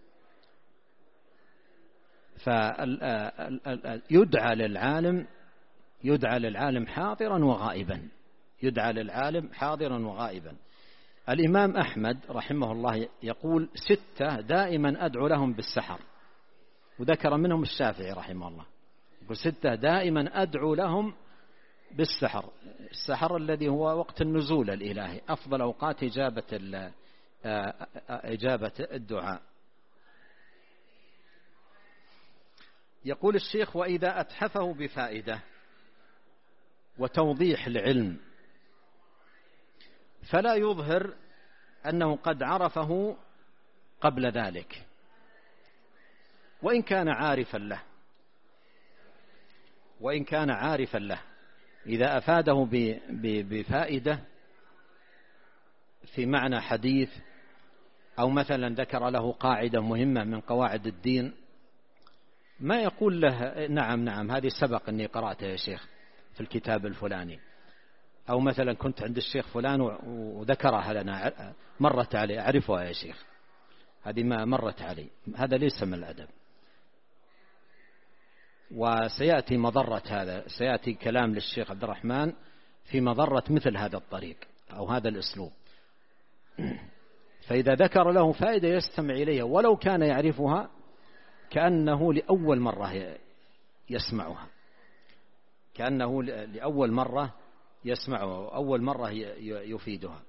فيدعى للعالم يدعى للعالم حاضرا وغائبا، يدعى للعالم حاضرا وغائبا. الإمام أحمد رحمه الله يقول: ستة دائما أدعو لهم بالسحر، وذكر منهم الشافعي رحمه الله، يقول: ستة دائما أدعو لهم بالسحر. السحر الذي هو وقت النزول الإلهي، أفضل أوقات إجابة إجابة الدعاء. يقول الشيخ: وإذا أتحفه بفائدة وتوضيح العلم فلا يظهر أنه قد عرفه قبل ذلك، وإن كان عارفا له وإن كان عارفا له إذا أفاده بفائدة في معنى حديث، أو مثلا ذكر له قاعدة مهمة من قواعد الدين، ما يقول له: نعم نعم هذه سبق أني قرأتها يا شيخ في الكتاب الفلاني، أو مثلا كنت عند الشيخ فلان وذكرها لنا مرت علي أعرفها يا شيخ، هذه ما مرت علي، هذا ليس من الأدب. وسيأتي مضرة هذا، سيأتي كلام للشيخ عبد الرحمن في مضرة مثل هذا الطريق أو هذا الأسلوب. فإذا ذكر له فائدة يستمع إليها ولو كان يعرفها كأنه لأول مرة يسمعها، كأنه لأول مرة يسمعها، أول مرة يفيدها.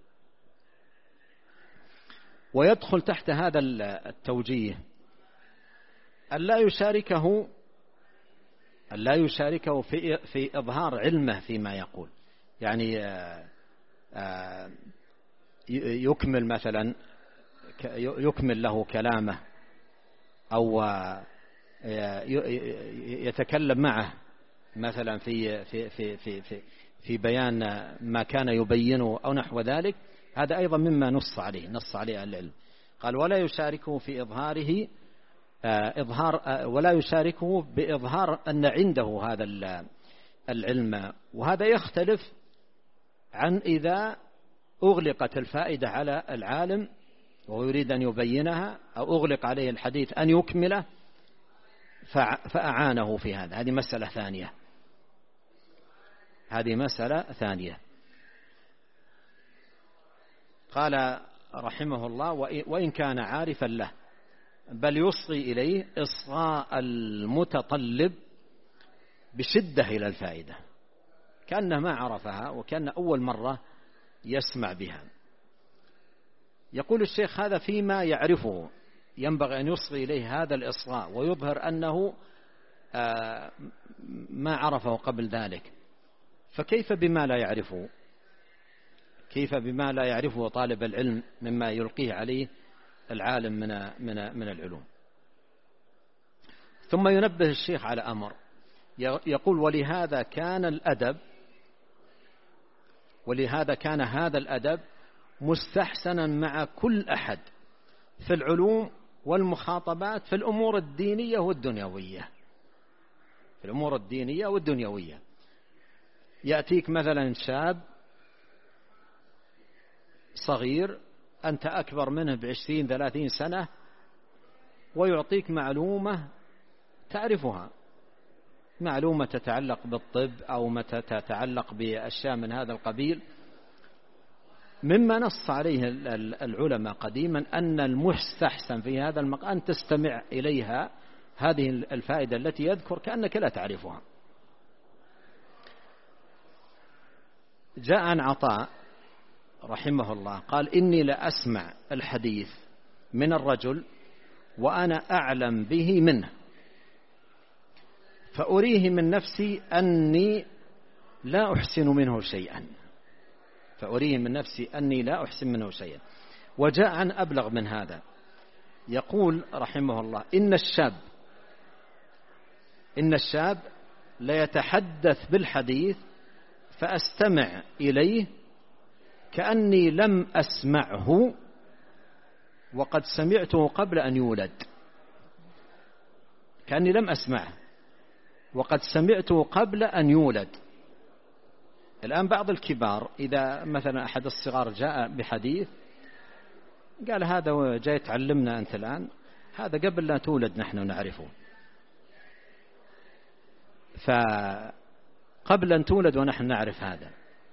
ويدخل تحت هذا التوجيه أن لا يشاركه أن لا يشاركه في في إظهار علمه فيما يقول، يعني يكمل مثلا يكمل له كلامه أو يتكلم معه مثلا في في في في في, في بيان ما كان يبينه أو نحو ذلك. هذا أيضا مما نص عليه نص عليه العلم. قال ولا يشاركه في إظهاره إظهار ولا يشاركه بإظهار أن عنده هذا العلم. وهذا يختلف عن إذا أغلقت الفائدة على العالم ويريد أن يبينها، أو أغلق عليه الحديث أن يكمله فأعانه في هذا. هذه مسألة ثانية هذه مسألة ثانية. قال رحمه الله وإن كان عارفا له بل يصغي إليه إصغاء المتطلب بشدة إلى الفائدة، كأنه ما عرفها وكأن أول مرة يسمع بها. يقول الشيخ هذا فيما يعرفه ينبغي أن يصغي إليه هذا الإصغاء ويظهر أنه ما عرفه قبل ذلك. فكيف بما لا يعرفه؟ كيف بما لا يعرفه طالب العلم مما يلقيه عليه العالم من من من العلوم؟ ثم ينبه الشيخ على أمر، يقول ولهذا كان الأدب ولهذا كان هذا الأدب مستحسنا مع كل أحد في العلوم والمخاطبات في الأمور الدينية والدنيوية في الأمور الدينية والدنيوية. يأتيك مثلا شاب صغير أنت أكبر منه بعشرين ثلاثين سنة ويعطيك معلومة تعرفها، معلومة تتعلق بالطب أو تتعلق بأشياء من هذا القبيل، مما نص عليه العلماء قديما أن المستحسن في هذا المقام أن تستمع إليها هذه الفائدة التي يذكر كأنك لا تعرفها. جاء عن عطاء رحمه الله قال إني لأسمع الحديث من الرجل وأنا أعلم به منه فأريه من نفسي أني لا أحسن منه شيئا فأريه من نفسي أني لا أحسن منه شيئا. وجاء عن أبلغ من هذا يقول رحمه الله إن الشاب إن الشاب ليتحدث بالحديث فأستمع إليه كأني لم أسمعه وقد سمعته قبل أن يولد كأني لم أسمعه وقد سمعته قبل أن يولد. الآن بعض الكبار إذا مثلا أحد الصغار جاء بحديث قال هذا جاي تعلمنا أنت الآن، هذا قبل لا تولد نحن نعرفه، فقبل أن تولد ونحن نعرف هذا.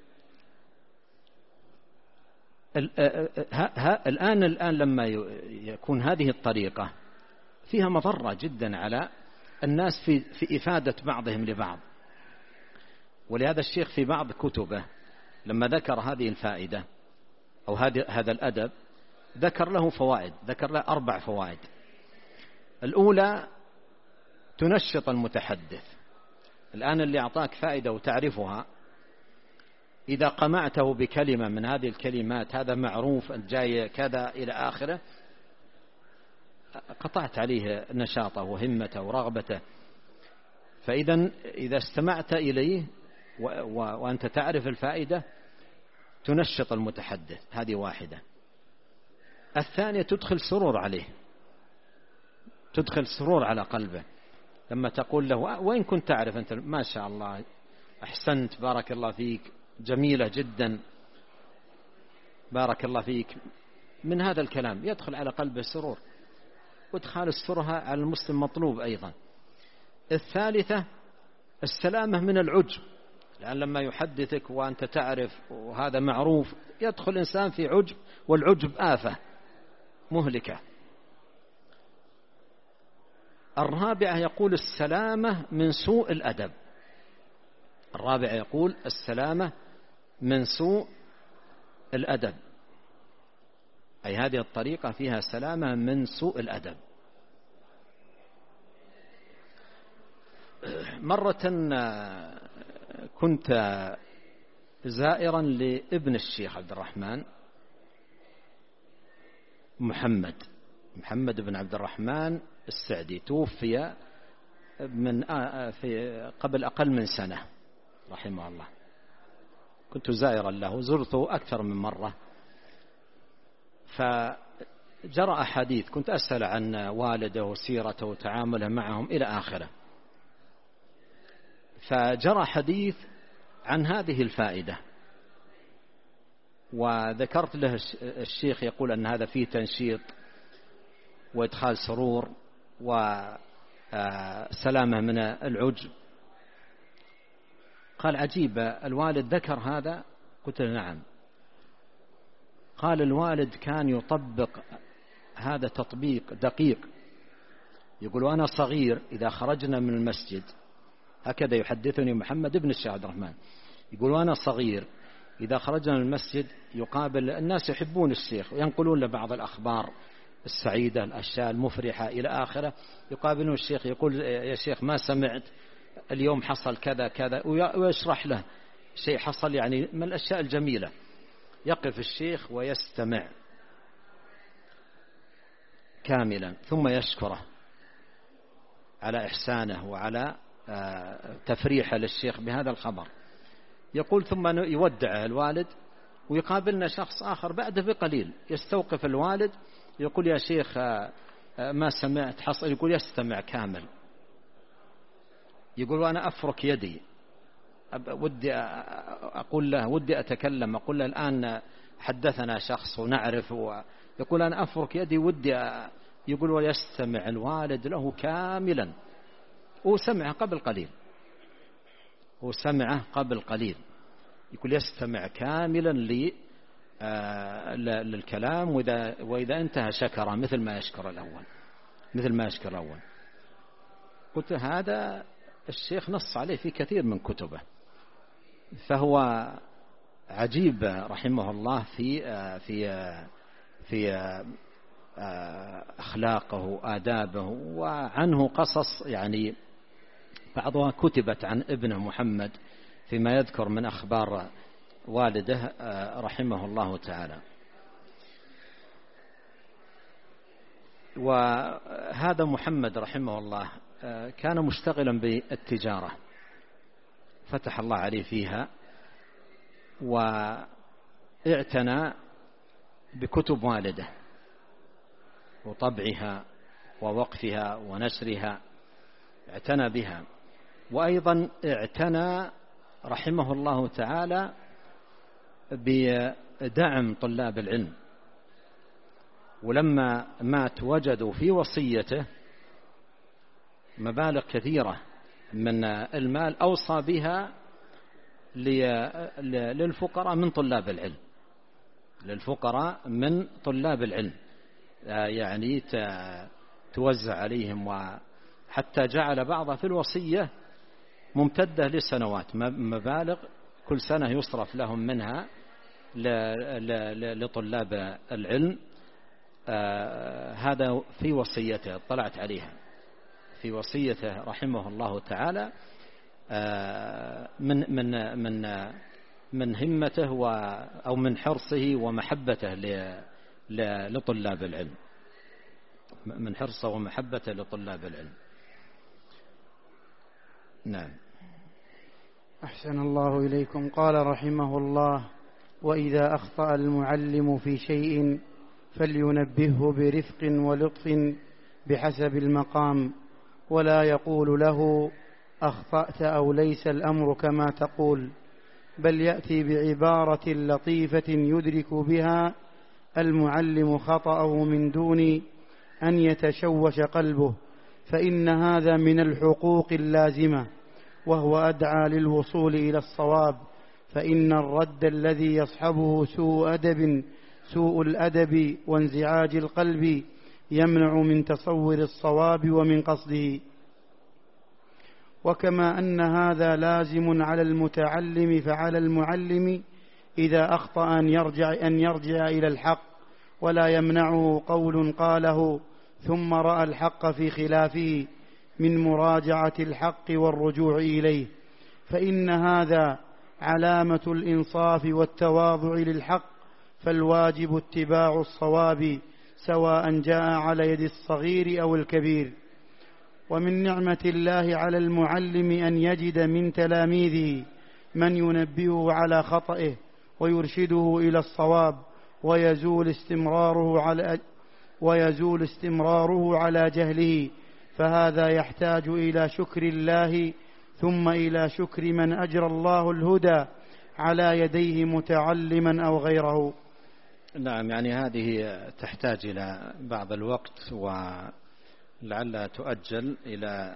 الآن الآن لما يكون هذه الطريقة فيها مضرة جدا على الناس في في إفادة بعضهم لبعض. ولهذا الشيخ في بعض كتبه لما ذكر هذه الفائدة أو هذا الأدب ذكر له فوائد، ذكر له أربع فوائد. الأولى تنشط المتحدث. الآن اللي أعطاك فائدة وتعرفها إذا قمعته بكلمة من هذه الكلمات هذا معروف جاي كذا إلى آخره قطعت عليه نشاطه وهمته ورغبته. فإذا إذا استمعت إليه وأنت تعرف الفائدة تنشط المتحدث، هذه واحدة. الثانية تدخل سرور عليه، تدخل سرور على قلبه لما تقول له وين كنت تعرف أنت ما شاء الله أحسنت بارك الله فيك جميلة جدا بارك الله فيك، من هذا الكلام يدخل على قلبه سرور، وادخال السرها على المسلم مطلوب أيضا. الثالثة السلامة من العجب، لأن لما يحدثك وأنت تعرف وهذا معروف يدخل الإنسان في عجب، والعجب آفة مهلكة. الرابعة يقول السلامة من سوء الأدب، الرابعة يقول السلامة من سوء الأدب، أي هذه الطريقة فيها سلامة من سوء الأدب. مرة كنت زائرا لابن الشيخ عبد الرحمن محمد محمد بن عبد الرحمن السعدي، توفي من في قبل أقل من سنة رحمه الله. كنت زائرا له، زرته أكثر من مرة، فجرى حديث كنت أسأل عن والده وسيرته وتعامله معهم إلى آخره، فجرى حديث عن هذه الفائدة، وذكرت له الشيخ يقول أن هذا فيه تنشيط وإدخال سرور وسلامة من العجب. قال عجيب، الوالد ذكر هذا؟ قلت له نعم. قال الوالد كان يطبق هذا تطبيق دقيق، يقول وأنا صغير إذا خرجنا من المسجد، هكذا يحدثني محمد بن الشيخ عبد الرحمن، يقول وأنا صغير إذا خرجنا من المسجد يقابل الناس يحبون الشيخ وينقلون له بعض الأخبار السعيدة الأشياء المفرحة إلى آخره، يقابلون الشيخ يقول يا شيخ ما سمعت اليوم حصل كذا كذا، ويشرح له شيء حصل يعني من الأشياء الجميلة. يقف الشيخ ويستمع كاملا ثم يشكره على إحسانه وعلى تفريحه للشيخ بهذا الخبر. يقول ثم يودع الوالد ويقابلنا شخص آخر بعده بقليل، يستوقف الوالد يقول يا شيخ ما سمعت حصل، يقول يستمع كامل، يقول وأنا أفرك يدي ودي أقول له ودي أتكلم، أقول له الآن حدثنا شخص ونعرف، يقول أنا أفرك يدي ودي، يقول ويستمع الوالد له كاملا، وسمعه قبل قليل وسمعه قبل قليل يقول يستمع كاملا لي للكلام، وإذا, وإذا انتهى شكره مثل ما يشكر الأول مثل ما يشكر الأول. قلت هذا الشيخ نص عليه في كثير من كتبه، فهو عجيب رحمه الله في في في أخلاقه آدابه. وعنه قصص يعني بعضها كتبت عن ابنه محمد فيما يذكر من أخبار والده رحمه الله تعالى. وهذا محمد رحمه الله كان مشتغلا بالتجارة، فتح الله عليه فيها، واعتنى بكتب والده وطبعها ووقفها ونشرها، اعتنى بها. وأيضا اعتنى رحمه الله تعالى بدعم طلاب العلم، ولما مات وجدوا في وصيته مبالغ كثيرة من المال أوصى بها للفقراء من طلاب العلم للفقراء من طلاب العلم يعني توزع عليهم، وحتى جعل بعضها في الوصية ممتدة لسنوات، مبالغ كل سنة يصرف لهم منها لطلاب العلم. هذا في وصيته اطلعت عليها في وصيته رحمه الله تعالى، من من من من همته أو من حرصه ومحبته لطلاب العلم من حرصه ومحبته لطلاب العلم. نعم. أحسن الله إليكم. قال رحمه الله: وإذا أخطأ المعلم في شيء فلينبهه برفق ولطف بحسب المقام، ولا يقول له أخطأت أو ليس الأمر كما تقول، بل يأتي بعبارة لطيفة يدرك بها المعلم خطأه من دون أن يتشوش قلبه، فإن هذا من الحقوق اللازمة، وهو أدعى للوصول إلى الصواب، فإن الرد الذي يصحبه سوء أدب سوء الأدب وانزعاج القلب يمنع من تصور الصواب ومن قصده. وكما أن هذا لازم على المتعلم، فعلى المعلم إذا أخطأ أن يرجع, أن يرجع إلى الحق، ولا يمنعه قول قاله ثم رأى الحق في خلافه من مراجعة الحق والرجوع إليه، فإن هذا علامة الإنصاف والتواضع للحق، فالواجب اتباع الصواب سواء جاء على يد الصغير أو الكبير. ومن نعمة الله على المعلم أن يجد من تلاميذه من ينبهه على خطئه ويرشده إلى الصواب، ويزول استمراره على ويزول استمراره على جهله، فهذا يحتاج إلى شكر الله ثم إلى شكر من أجرى الله الهدى على يديه متعلما أو غيره. نعم، يعني هذه تحتاج إلى بعض الوقت، ولعلها تؤجل إلى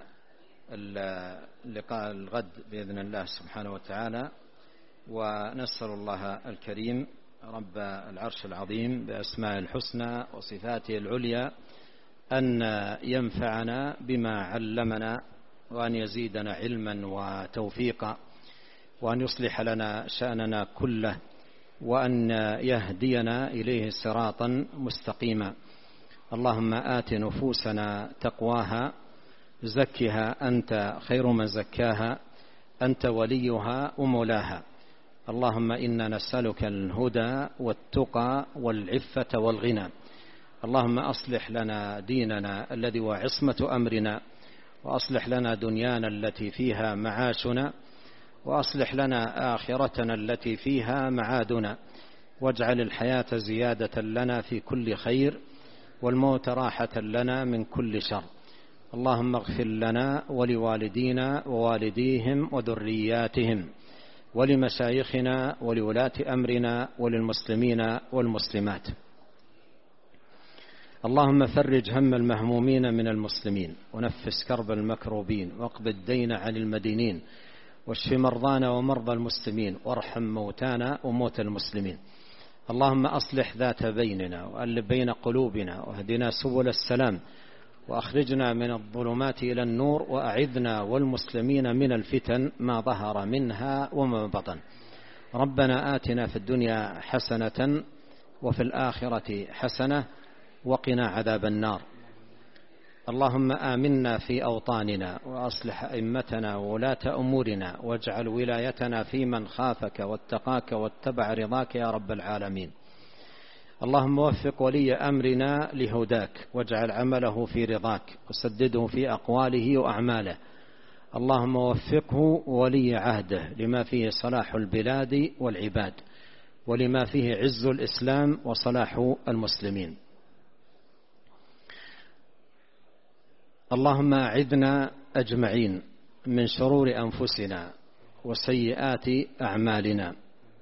اللقاء الغد بإذن الله سبحانه وتعالى. ونسأل الله الكريم رب العرش العظيم بأسماء الحسنى وصفاته العليا أن ينفعنا بما علمنا، وأن يزيدنا علما وتوفيقا، وأن يصلح لنا شأننا كله، وأن يهدينا إليه صراطا مستقيما. اللهم آت نفوسنا تقواها، زكها أنت خير من زكاها، أنت وليها ومولاها. اللهم إنا نسألك الهدى والتقى والعفة والغنى. اللهم أصلح لنا ديننا الذي هو عصمة أمرنا، وأصلح لنا دنيانا التي فيها معاشنا، وأصلح لنا آخرتنا التي فيها معادنا، واجعل الحياة زيادة لنا في كل خير، والموت راحة لنا من كل شر. اللهم اغفر لنا ولوالدينا ووالديهم وذرياتهم، ولمشايخنا ولولاة أمرنا وللمسلمين والمسلمات. اللهم فرج هم المهمومين من المسلمين، ونفس كرب المكروبين، واقض الدين عن المدينين، واشف مرضانا ومرضى المسلمين، وارحم موتانا وموتى المسلمين. اللهم أصلح ذات بيننا، وألف بين قلوبنا، واهدنا سبل السلام، وأخرجنا من الظلمات إلى النور، وأعذنا والمسلمين من الفتن ما ظهر منها وما بطن. ربنا آتنا في الدنيا حسنة وفي الآخرة حسنة وقنا عذاب النار. اللهم آمنا في أوطاننا، وأصلح أئمتنا وولاة أمورنا، واجعل ولايتنا في من خافك واتقاك واتبع رضاك يا رب العالمين. اللهم وفق ولي أمرنا لهداك، واجعل عمله في رضاك، وسدده في أقواله وأعماله. اللهم وفقه ولي عهده لما فيه صلاح البلاد والعباد، ولما فيه عز الإسلام وصلاح المسلمين. اللهم أعذنا أجمعين من شرور أنفسنا وسيئات أعمالنا.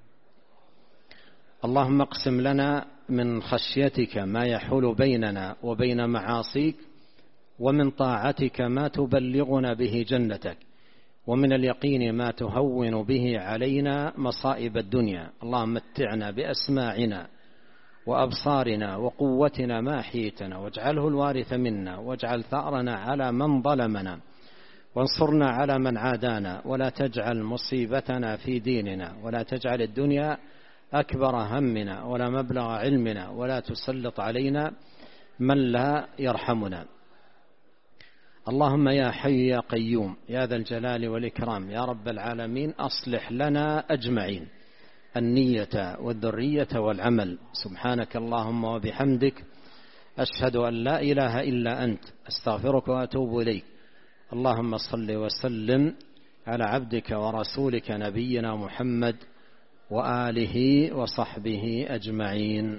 اللهم اقسم لنا من خشيتك ما يحول بيننا وبين معاصيك، ومن طاعتك ما تبلغنا به جنتك، ومن اليقين ما تهون به علينا مصائب الدنيا. اللهم متعنا بأسماعنا وأبصارنا وقوتنا ما أحييتنا، واجعله الوارث منا، واجعل ثأرنا على من ظلمنا، وانصرنا على من عادانا، ولا تجعل مصيبتنا في ديننا، ولا تجعل الدنيا أكبر همنا ولا مبلغ علمنا، ولا تسلط علينا من لا يرحمنا. اللهم يا حي يا قيوم يا ذا الجلال والإكرام يا رب العالمين، أصلح لنا أجمعين النية والذرية والعمل. سبحانك اللهم وبحمدك، أشهد أن لا إله إلا أنت، أستغفرك وأتوب إليك. اللهم صل وسلم على عبدك ورسولك نبينا محمد وآله وصحبه أجمعين.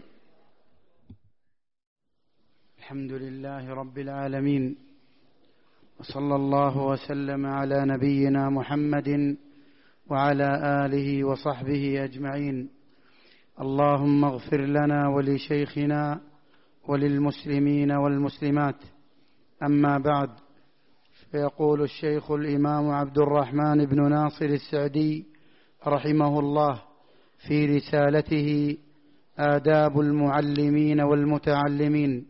الحمد لله رب العالمين، وصلى الله وسلم على نبينا محمد وعلى آله وصحبه أجمعين. اللهم اغفر لنا ولشيخنا وللمسلمين والمسلمات. أما بعد، فيقول الشيخ الإمام عبد الرحمن بن ناصر السعدي رحمه الله في رسالته آداب المعلمين والمتعلمين،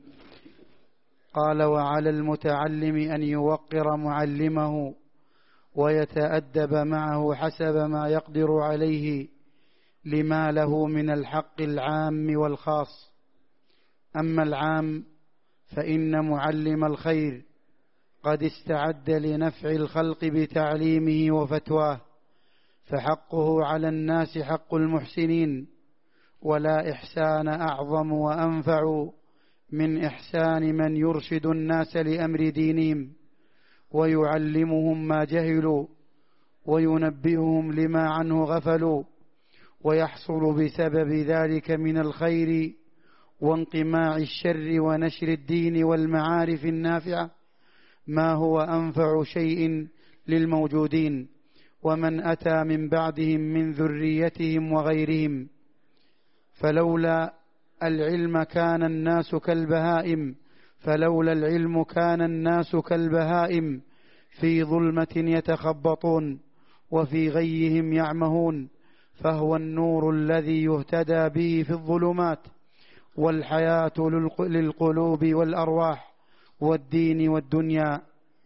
قال: وعلى المتعلم أن يوقر معلمه ويتأدب معه حسب ما يقدر عليه لما له من الحق العام والخاص. أما العام فإن معلم الخير قد استعد لنفع الخلق بتعليمه وفتواه، فحقه على الناس حق المحسنين، ولا إحسان أعظم وأنفع من إحسان من يرشد الناس لأمر دينهم ويعلمهم ما جهلوا وينبئهم لما عنه غفلوا، ويحصل بسبب ذلك من الخير وانقماع الشر ونشر الدين والمعارف النافعة ما هو أنفع شيء للموجودين ومن أتى من بعدهم من ذريتهم وغيرهم. فلولا العلم كان الناس كالبهائم فلولا العلم كان الناس كالبهائم في ظلمة يتخبطون وفي غيهم يعمهون، فهو النور الذي يهتدى به في الظلمات، والحياة للقلوب والأرواح والدين والدنيا.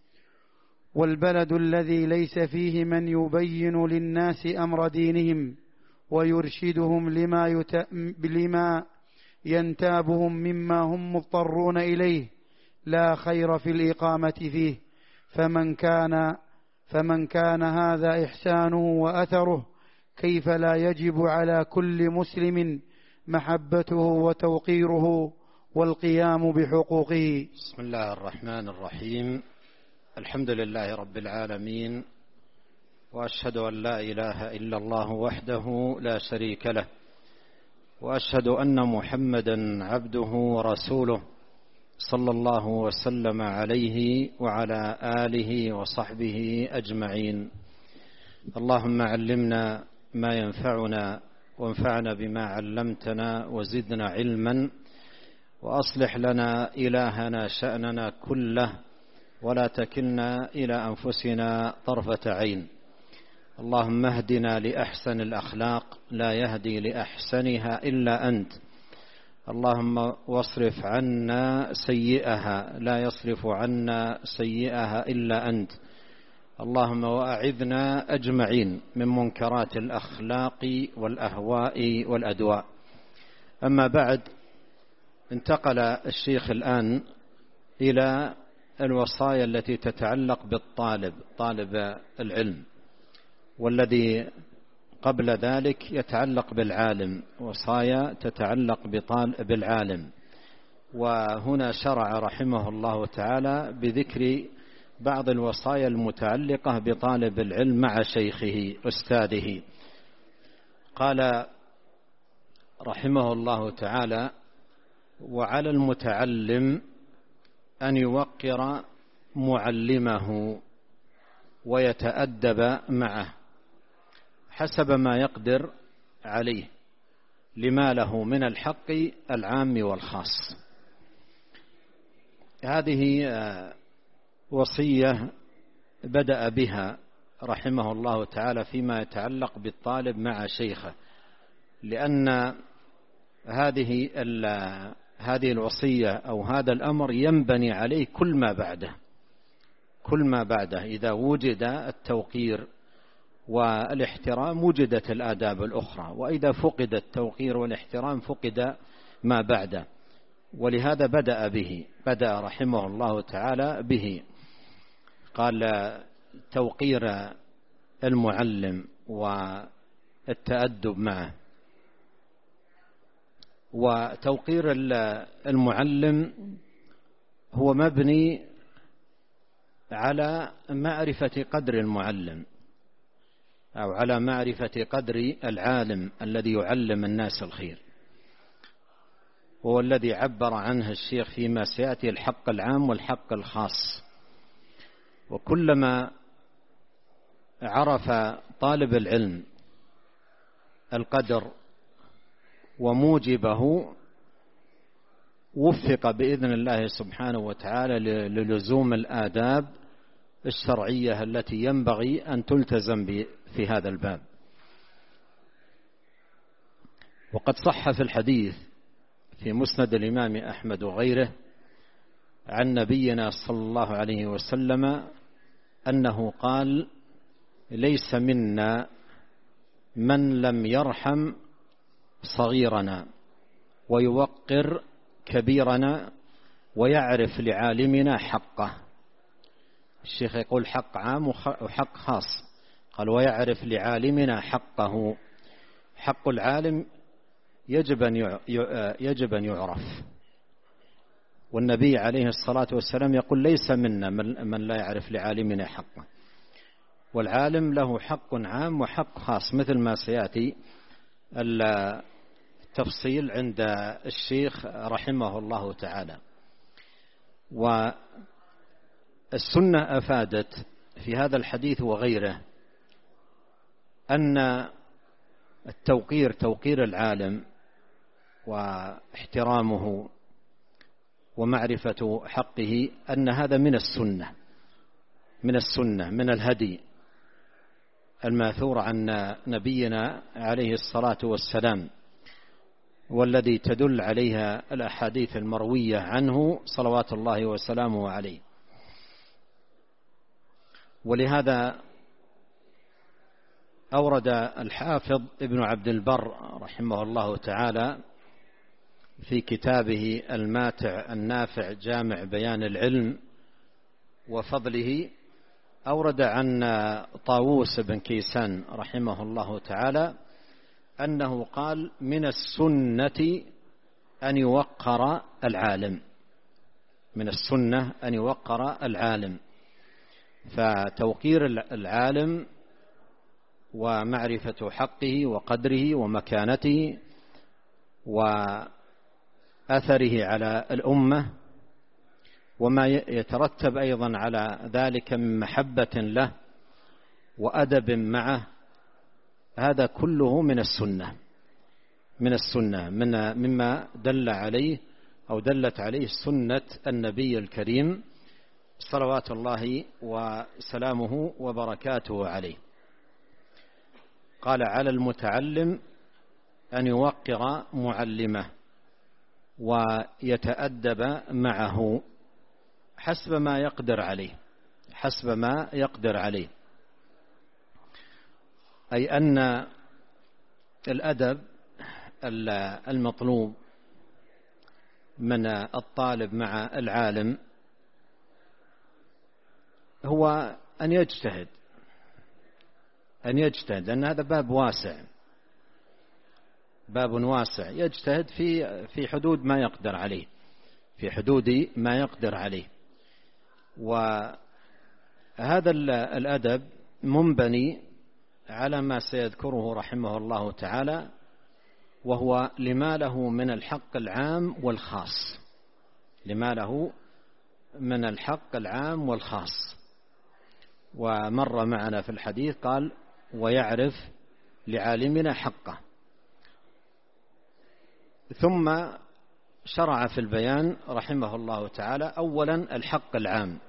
والبلد الذي ليس فيه من يبين للناس أمر دينهم ويرشدهم لما, يت... لما ينتابهم مما هم مضطرون إليه لا خير في الإقامة فيه. فمن كان, فمن كان هذا إحسانه وأثره، كيف لا يجب على كل مسلم محبته وتوقيره والقيام بحقوقه. بسم الله الرحمن الرحيم. الحمد لله رب العالمين، وأشهد أن لا إله إلا الله وحده لا شريك له، وأشهد أن محمدا عبده ورسوله صلى الله وسلم عليه وعلى آله وصحبه أجمعين. اللهم علمنا ما ينفعنا وانفعنا بما علمتنا وزدنا علما، وأصلح لنا إلهنا شأننا كله، ولا تكلنا إلى أنفسنا طرفة عين. اللهم اهدنا لأحسن الأخلاق، لا يهدي لأحسنها إلا أنت. اللهم واصرف عنا سيئها، لا يصرف عنا سيئها إلا أنت. اللهم وأعذنا أجمعين من منكرات الأخلاق والأهواء والأدواء. أما بعد، انتقل الشيخ الآن إلى الوصايا التي تتعلق بالطالب، طالب العلم، والذي قبل ذلك يتعلق بالعالم، وصايا تتعلق بالعالم. وهنا شرع رحمه الله تعالى بذكر بعض الوصايا المتعلقة بطالب العلم مع شيخه أستاذه. قال رحمه الله تعالى: وعلى المتعلم أن يوقر معلمه ويتأدب معه حسب ما يقدر عليه لما له من الحق العام والخاص. هذه وصية بدأ بها رحمه الله تعالى فيما يتعلق بالطالب مع شيخه، لأن هذه هذه الوصية أو هذا الأمر ينبني عليه كل ما بعده كل ما بعده إذا وجد التوقير والاحترام وجدت الآداب الأخرى، وإذا فقد التوقير والاحترام فقد ما بعده. ولهذا بدأ به بدأ رحمه الله تعالى به. قال: توقير المعلم والتأدب معه. وتوقير المعلم هو مبني على معرفة قدر المعلم، أو على معرفة قدر العالم الذي يعلم الناس الخير، وهو الذي عبر عنه الشيخ فيما سيأتي: الحق العام والحق الخاص. وكلما عرف طالب العلم القدر وموجبه وفق بإذن الله سبحانه وتعالى للزوم الآداب الشرعية التي ينبغي أن تلتزم في هذا الباب. وقد صح في الحديث في مسند الإمام أحمد وغيره عن نبينا صلى الله عليه وسلم أنه قال: ليس منا من لم يرحم صغيرنا ويوقر كبيرنا ويعرف لعالمنا حقه. الشيخ يقول حق عام وحق خاص، قال ويعرف لعالمنا حقه. حق العالم يجب أن يجب أن يعرف، والنبي عليه الصلاة والسلام يقول: ليس منا من لا يعرف لعالمنا حقه. والعالم له حق عام وحق خاص، مثل ما سيأتي التفصيل عند الشيخ رحمه الله تعالى. والسنة أفادت في هذا الحديث وغيره أن التوقير توقير العالم واحترامه ومعرفة حقه أن هذا من السنة من السنة من الهدي الماثور عن نبينا عليه الصلاة والسلام، والذي تدل عليها الأحاديث المروية عنه صلوات الله وسلامه عليه. ولهذا أورد الحافظ ابن عبد البر رحمه الله تعالى في كتابه الماتع النافع جامع بيان العلم وفضله، أورد عن طاووس بن كيسان رحمه الله تعالى أنه قال: من السنة أن يوقر العالم، من السنة أن يوقر العالم. فتوقير العالم ومعرفة حقه وقدره ومكانته وأثره على الأمة وما يترتب أيضا على ذلك من محبة له وأدب معه، هذا كله من السنة من السنة من مما دل عليه أو دلت عليه سنة النبي الكريم صلوات الله وسلامه وبركاته عليه. قال: على المتعلم أن يوقر معلمه ويتأدب معه حسب ما يقدر عليه حسب ما يقدر عليه أي أن الأدب المطلوب من الطالب مع العالم هو أن يجتهد أن يجتهد لأن هذا باب واسع باب واسع يجتهد في في حدود ما يقدر عليه في حدود ما يقدر عليه. وهذا الأدب منبني على ما سيذكره رحمه الله تعالى، وهو لما له من الحق العام والخاص لما له من الحق العام والخاص. ومر معنا في الحديث قال: ويعرف لعالمنا حقه. ثم شرع في البيان رحمه الله تعالى أولا الحق العام.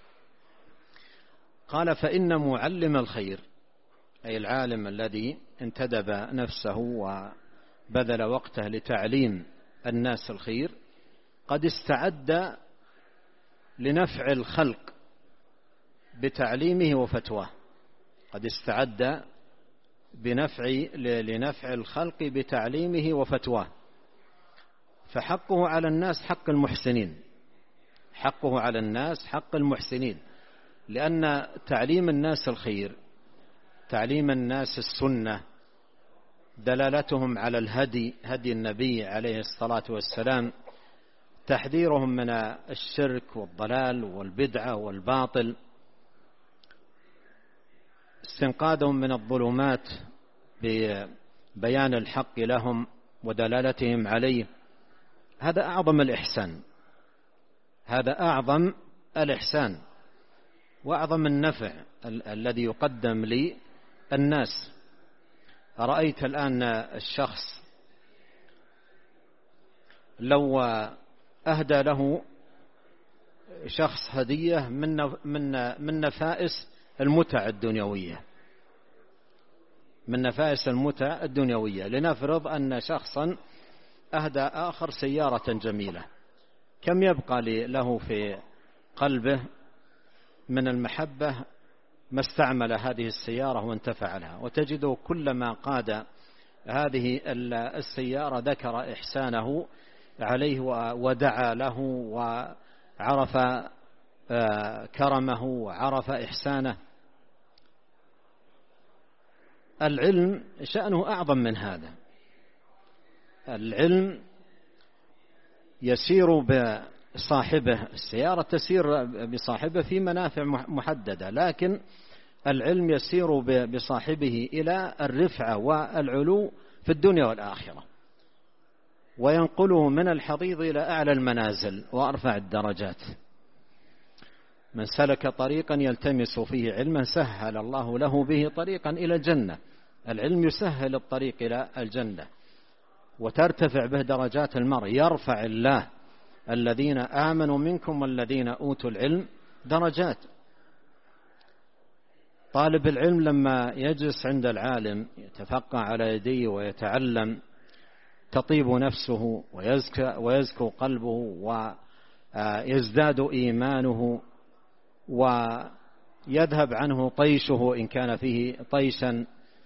قال: فإن معلم الخير، أي العالم الذي انتدب نفسه وبذل وقته لتعليم الناس الخير، قد استعد لنفع الخلق بتعليمه وفتواه قد استعد بنفع لنفع الخلق بتعليمه وفتواه. فحقه على الناس حق المحسنين حقه على الناس حق المحسنين لأن تعليم الناس الخير، تعليم الناس السنة، دلالتهم على الهدي هدي النبي عليه الصلاة والسلام، تحذيرهم من الشرك والضلال والبدعة والباطل، استنقاذهم من الظلمات ببيان الحق لهم ودلالتهم عليه. هذا أعظم الإحسان هذا أعظم الإحسان وأعظم النفع ال- الذي يقدم للناس. رأيت الآن الشخص لو أهدى له شخص هدية من من من نفائس المتع الدنيوية، من نفائس المتع الدنيوية لنفرض أن شخصا أهدى آخر سيارة جميلة، كم يبقى له في قلبه من المحبة ما استعمل هذه السيارة وانتفع لها؟ وتجده كلما قاد هذه السيارة ذكر إحسانه عليه ودعا له وعرف كرمه وعرف إحسانه. العلم شأنه أعظم من هذا. العلم يسير بصاحبه، السيارة تسير بصاحبه في منافع محددة، لكن العلم يسير بصاحبه إلى الرفعة والعلو في الدنيا والآخرة، وينقله من الحضيض إلى أعلى المنازل وأرفع الدرجات. من سلك طريقا يلتمس فيه علما سهل الله له به طريقا إلى الجنة. العلم يسهل الطريق إلى الجنة وترتفع به درجات المرء. يرفع الله الذين آمنوا منكم والذين أوتوا العلم درجات. طالب العلم لما يجلس عند العالم يتفقه على يديه ويتعلم تطيب نفسه ويزكو قلبه ويزداد إيمانه ويذهب عنه طيشه إن كان فيه طيشا،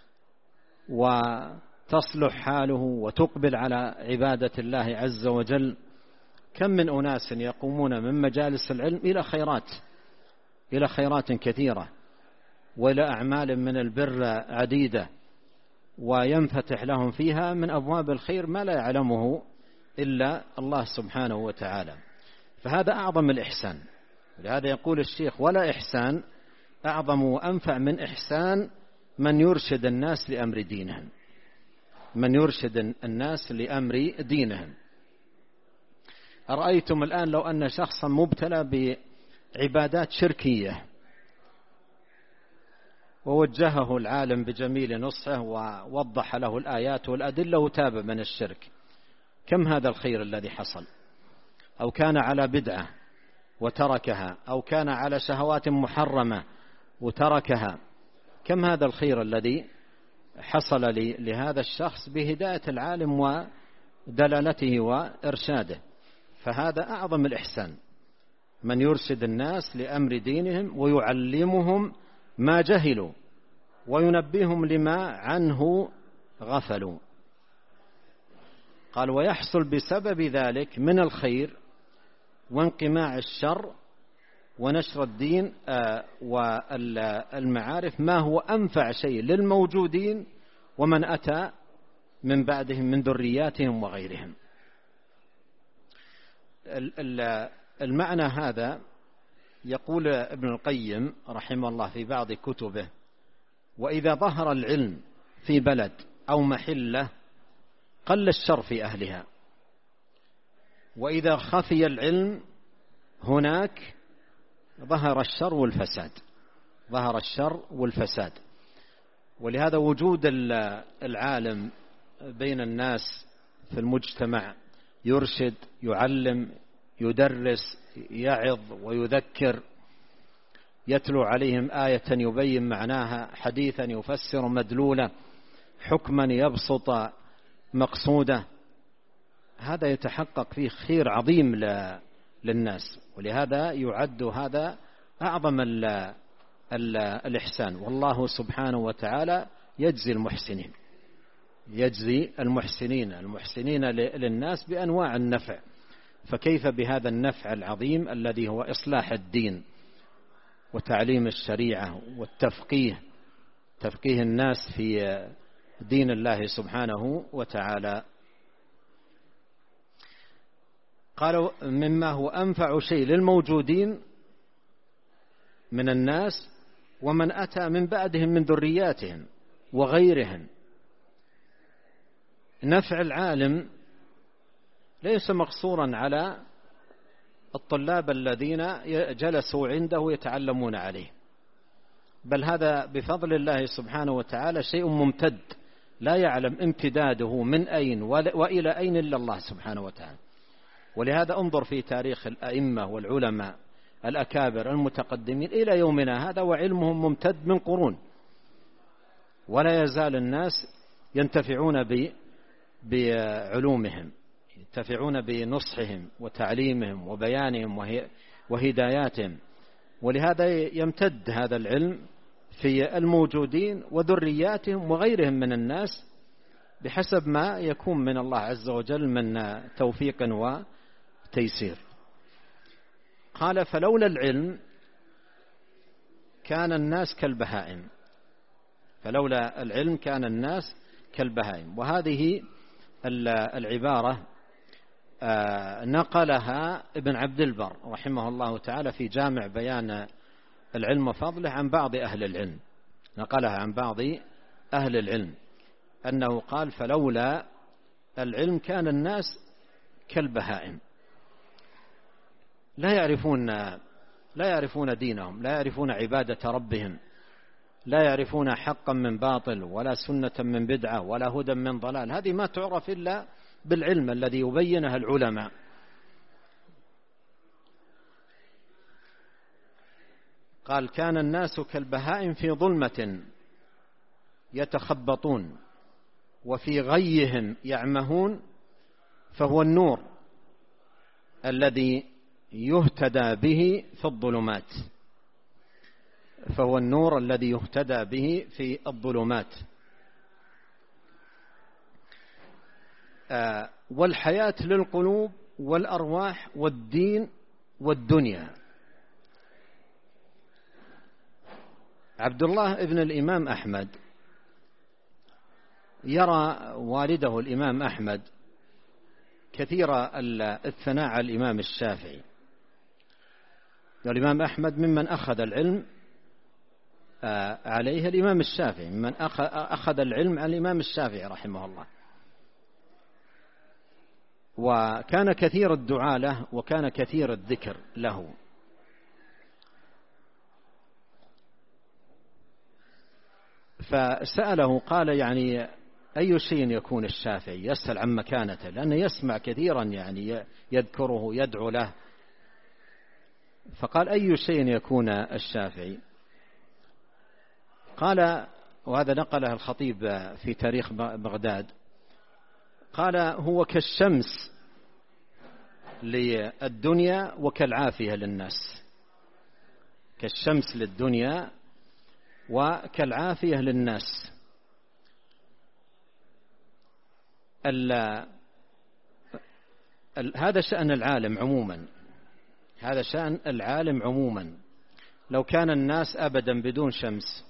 وتصلح حاله وتقبل على عبادة الله عز وجل. كم من أناس يقومون من مجالس العلم إلى خيرات إلى خيرات كثيرة وإلى أعمال من البر عديدة، وينفتح لهم فيها من أبواب الخير ما لا يعلمه إلا الله سبحانه وتعالى. فهذا أعظم الإحسان. ولهذا يقول الشيخ: ولا إحسان أعظم وأنفع من إحسان من يرشد الناس لأمر دينهم، من يرشد الناس لأمر دينهم. أرأيتم الآن لو أن شخصا مبتلى بعبادات شركية ووجهه العالم بجميل نصحه ووضح له الآيات والأدلة وتاب من الشرك، كم هذا الخير الذي حصل؟ أو كان على بدعة وتركها، أو كان على شهوات محرمة وتركها، كم هذا الخير الذي حصل لهذا الشخص بهداية العالم ودلالته وإرشاده. فهذا أعظم الإحسان، من يرشد الناس لأمر دينهم ويعلمهم ما جهلوا وينبههم لما عنه غفلوا. قال: ويحصل بسبب ذلك من الخير وانقماع الشر ونشر الدين والمعارف ما هو أنفع شيء للموجودين ومن أتى من بعدهم من ذرياتهم وغيرهم. المعنى هذا يقول ابن القيم رحمه الله في بعض كتبه: وإذا ظهر العلم في بلد أو محلة قل الشر في أهلها، وإذا خفي العلم هناك ظهر الشر والفساد، ظهر الشر والفساد. ولهذا وجود العالم بين الناس في المجتمع يرشد، يعلم، يدرس، يعظ ويذكر، يتلو عليهم آية يبين معناها، حديثا يفسر مدلوله، حكما يبسط مقصوده، هذا يتحقق فيه خير عظيم للناس. ولهذا يعد هذا أعظم ال ال الإحسان. والله سبحانه وتعالى يجزي المحسنين، يجزي المحسنين المحسنين للناس بأنواع النفع، فكيف بهذا النفع العظيم الذي هو إصلاح الدين وتعليم الشريعة والتفقيه، تفقيه الناس في دين الله سبحانه وتعالى. قالوا: مما هو أنفع شيء للموجودين من الناس ومن أتى من بعدهم من ذرياتهم وغيرهم. نفع العالم ليس مقصورا على الطلاب الذين جلسوا عنده يتعلمون عليه، بل هذا بفضل الله سبحانه وتعالى شيء ممتد لا يعلم امتداده من أين وإلى أين إلا الله سبحانه وتعالى. ولهذا انظر في تاريخ الأئمة والعلماء الأكابر المتقدمين إلى يومنا هذا وعلمهم ممتد من قرون، ولا يزال الناس ينتفعون بعلومهم، ينتفعون بنصحهم وتعليمهم وبيانهم وهداياتهم. ولهذا يمتد هذا العلم في الموجودين وذرياتهم وغيرهم من الناس بحسب ما يكون من الله عز وجل من توفيق وتيسير. قال فلولا العلم كان الناس كالبهائم، فلولا العلم كان الناس كالبهائم. وهذه العبارة نقلها ابن عبد البر رحمه الله تعالى في جامع بيان العلم وفضله عن بعض أهل العلم، نقلها عن بعض أهل العلم أنه قال فلولا العلم كان الناس كالبهائم، لا يعرفون لا يعرفون دينهم، لا يعرفون عبادة ربهم، لا يعرفون حقا من باطل ولا سنة من بدعة ولا هدى من ضلال. هذه ما تعرف إلا بالعلم الذي يبينها العلماء. قال كان الناس كالبهائم في ظلمة يتخبطون وفي غيهم يعمهون، فهو النور الذي يهتدى به في الظلمات، فهو النور الذي يهتدى به في الظلمات. آه والحياة للقلوب والأرواح والدين والدنيا. عبد الله ابن الإمام أحمد يرى والده الإمام أحمد كثير الثناء على الإمام الشافعي، والإمام أحمد ممن أخذ العلم عليه الإمام الشافعي، ممن أخذ العلم على الإمام الشافعي رحمه الله، وكان كثير الدعاء له وكان كثير الذكر له. فسأله قال يعني أي شيء يكون الشافعي؟ يسأل عن مكانته لأنه يسمع كثيرا يعني يذكره يدعو له، فقال أي شيء يكون الشافعي؟ قال، وهذا نقله الخطيب في تاريخ بغداد، قال هو كالشمس للدنيا وكالعافية للناس، كالشمس للدنيا وكالعافية للناس. ال ال هذا شأن العالم عموما، هذا شأن العالم عموما. لو كان الناس أبدا بدون شمس،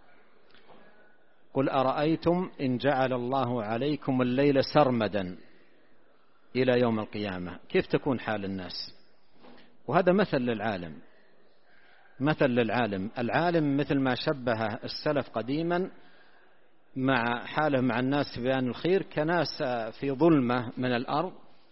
قل أرأيتم إن جعل الله عليكم الليل سرمدا إلى يوم القيامة كيف تكون حال الناس؟ وهذا مثل للعالم، مثل للعالم. العالم مثل ما شبه السلف قديما مع حاله مع الناس في بيان الخير كناس في ظلمة من الأرض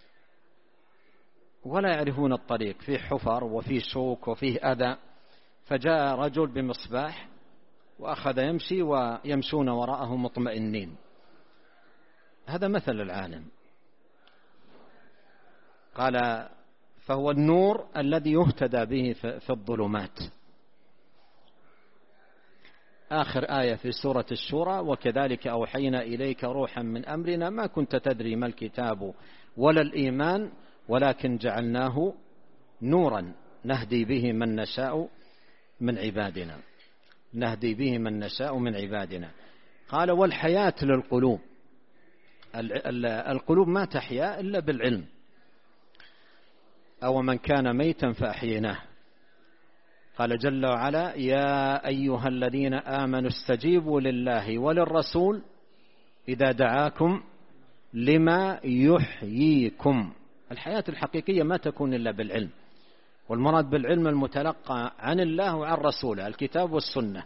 ولا يعرفون الطريق، فيه حفر وفيه شوك وفيه أذى، فجاء رجل بمصباح وأخذ يمشي ويمشون وراءه مطمئنين. هذا مثل العالم. قال فهو النور الذي يهتدى به في الظلمات. آخر آية في سورة الشورى وكذلك أوحينا إليك روحا من أمرنا ما كنت تدري ما الكتاب ولا الإيمان ولكن جعلناه نورا نهدي به من نشاء من عبادنا، نهدي به من نشاء من عبادنا. قال والحياة للقلوب، القلوب ما تحيا إلا بالعلم. أو من كان ميتا فأحييناه. قال جل وعلا يا أيها الذين آمنوا استجيبوا لله وللرسول إذا دعاكم لما يحييكم. الحياة الحقيقية ما تكون إلا بالعلم، والمراد بالعلم المتلقى عن الله وعن رسوله الكتاب والسنة.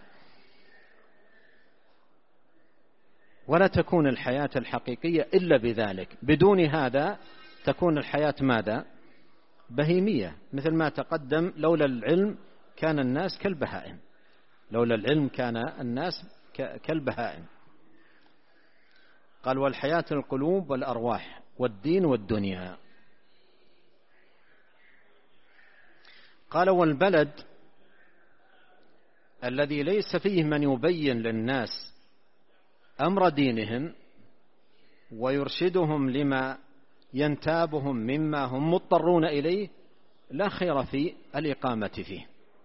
ولا تكون الحياة الحقيقية إلا بذلك، بدون هذا تكون الحياة ماذا؟ بهيمية، مثل ما تقدم لولا العلم كان الناس كالبهائم، لولا العلم كان الناس كالبهائم. قال والحياة القلوب والأرواح والدين والدنيا. قال والبلد الذي ليس فيه من يبين للناس أمر دينهم ويرشدهم لما ينتابهم مما هم مضطرون إليه لا خير في الإقامة فيه،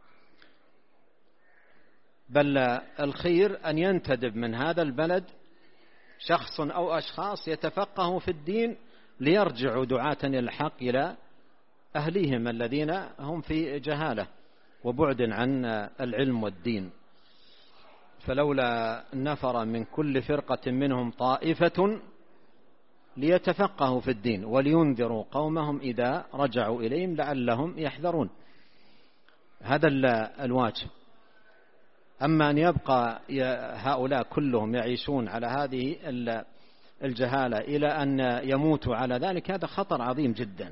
بل الخير أن ينتدب من هذا البلد شخص أو أشخاص يتفقهوا في الدين ليرجعوا دعاة إلى الحق إلى أهليهم الذين هم في جهالة وبعد عن العلم والدين. فلولا نفر من كل فرقة منهم طائفة ليتفقهوا في الدين ولينذروا قومهم إذا رجعوا إليهم لعلهم يحذرون. هذا الواجب. أما أن يبقى هؤلاء كلهم يعيشون على هذه الجهالة إلى أن يموتوا على ذلك، هذا خطر عظيم جدا،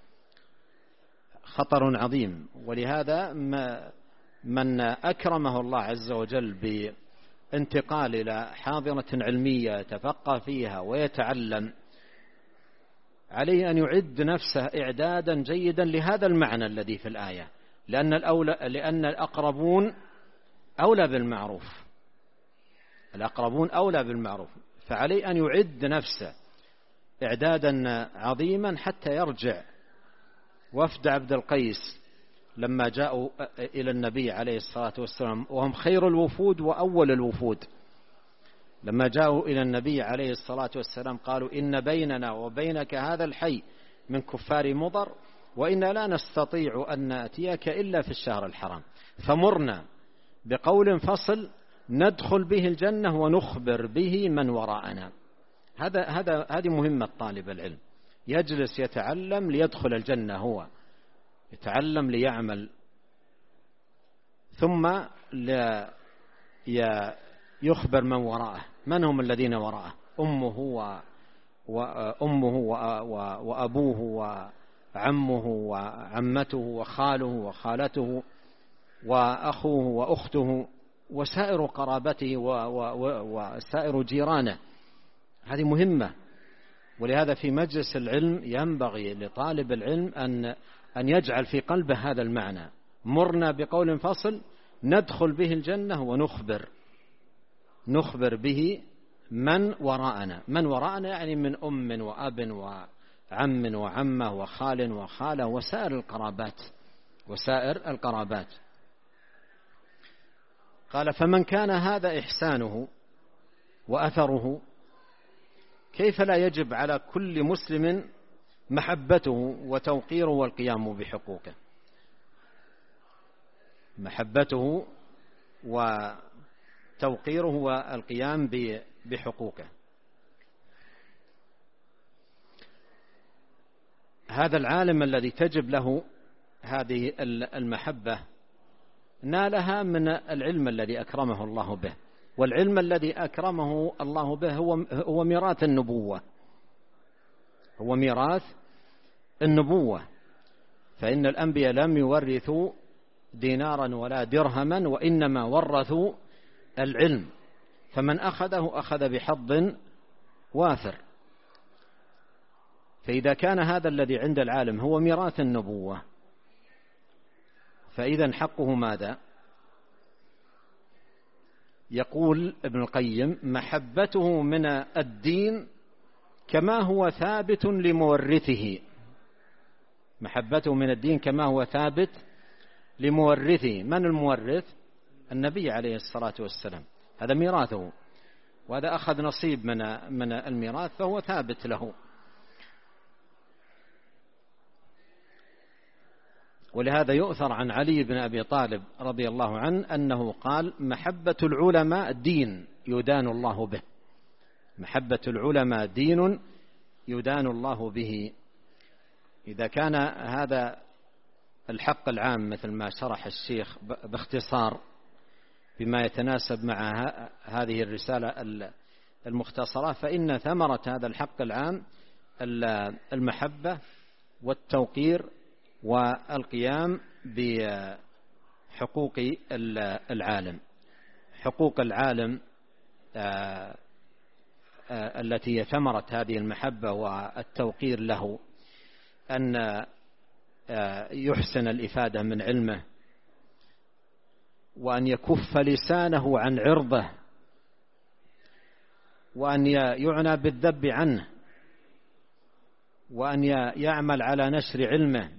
خطر عظيم. ولهذا من أكرمه الله عز وجل بانتقال إلى حاضرة علمية يتفقه فيها ويتعلم، عليه أن يعد نفسه إعدادا جيدا لهذا المعنى الذي في الآية، لأن الأولى لأن الأقربون أولى بالمعروف، الأقربون أولى بالمعروف، فعليه أن يعد نفسه إعدادا عظيما حتى يرجع. وفد عبد القيس لما جاءوا إلى النبي عليه الصلاة والسلام وهم خير الوفود وأول الوفود، لما جاءوا إلى النبي عليه الصلاة والسلام قالوا إن بيننا وبينك هذا الحي من كفار مضر وإنا لا نستطيع أن نأتيك إلا في الشهر الحرام، فمرنا بقول فصل ندخل به الجنة ونخبر به من وراءنا. هذا هذا هذه مهمة طالب العلم، يجلس يتعلم ليدخل الجنة، هو يتعلم ليعمل، ثم يخبر من وراءه. من هم الذين وراءه؟ أمه وأمه وأبوه وعمه وعمته وخاله وخالته وأخوه وأخته وسائر قرابته وسائر جيرانه. هذه مهمة. ولهذا في مجلس العلم ينبغي لطالب العلم أن أن يجعل في قلبه هذا المعنى، مرنا بقول فصل ندخل به الجنة ونخبر نخبر به من وراءنا. من وراءنا يعني من أم وأب وعم وعمة وخال وخالة وسائر القرابات وسائر القرابات. قال فمن كان هذا إحسانه وأثره كيف لا يجب على كل مسلم محبته وتوقيره والقيام بحقوقه. محبته وتوقيره والقيام بحقوقه. هذا العالم الذي تجب له هذه المحبة نالها من العلم الذي أكرمه الله به، والعلم الذي أكرمه الله به هو هو ميراث النبوة، هو ميراث النبوة. فإن الأنبياء لم يورثوا دينارا ولا درهما وإنما ورثوا العلم، فمن أخذه أخذ بحظ وافر. فإذا كان هذا الذي عند العالم هو ميراث النبوة، فإذا حقه ماذا؟ يقول ابن القيم محبته من الدين كما هو ثابت لمورثه. محبته من الدين كما هو ثابت لمورثه. من المورث؟ النبي عليه الصلاة والسلام، هذا ميراثه، وهذا أخذ نصيب من من الميراث فهو ثابت له. ولهذا يؤثر عن علي بن أبي طالب رضي الله عنه أنه قال محبة العلماء دين يدان الله به. محبة العلماء دين يدان الله به. إذا كان هذا الحق العام مثل ما شرح الشيخ باختصار بما يتناسب مع هذه الرسالة المختصرة، فإن ثمرة هذا الحق العام المحبة والتوقير والقيام بحقوق العالم. حقوق العالم التي ثمرة هذه المحبة والتوقير له أن يحسن الإفادة من علمه، وأن يكف لسانه عن عرضه، وأن يعنى بالذب عنه، وأن يعمل على نشر علمه،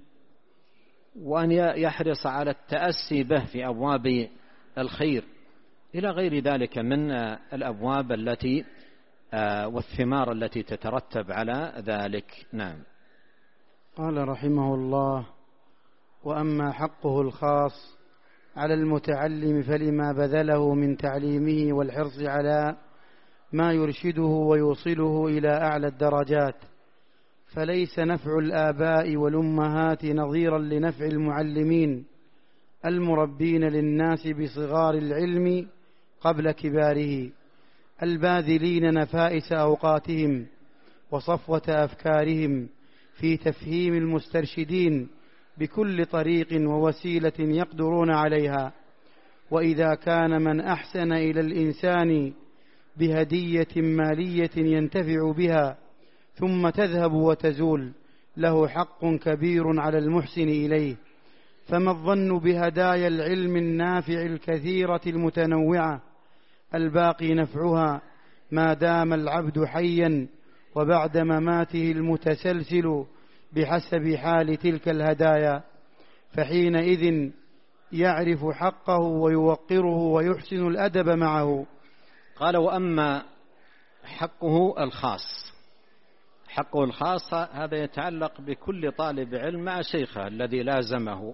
وأن يحرص على التأسي به في أبواب الخير إلى غير ذلك من الأبواب التي والثمار التي تترتب على ذلك. نعم. قال رحمه الله: وأما حقه الخاص على المتعلم فلما بذله من تعليمه والحرص على ما يرشده ويوصله إلى أعلى الدرجات، فليس نفع الآباء والأمهات نظيرا لنفع المعلمين المربين للناس بصغار العلم قبل كباره، الباذلين نفائس أوقاتهم وصفوة أفكارهم في تفهيم المسترشدين بكل طريق ووسيلة يقدرون عليها. وإذا كان من أحسن إلى الإنسان بهدية مالية ينتفع بها ثم تذهب وتزول له حق كبير على المحسن إليه، فما الظن بهدايا العلم النافع الكثيرة المتنوعة الباقي نفعها ما دام العبد حيا وبعد مماته المتسلسل بحسب حال تلك الهدايا، فحينئذ يعرف حقه ويوقره ويحسن الأدب معه. قال: وأما حقه الخاص. حقه الخاص هذا يتعلق بكل طالب علم مع شيخه الذي لازمه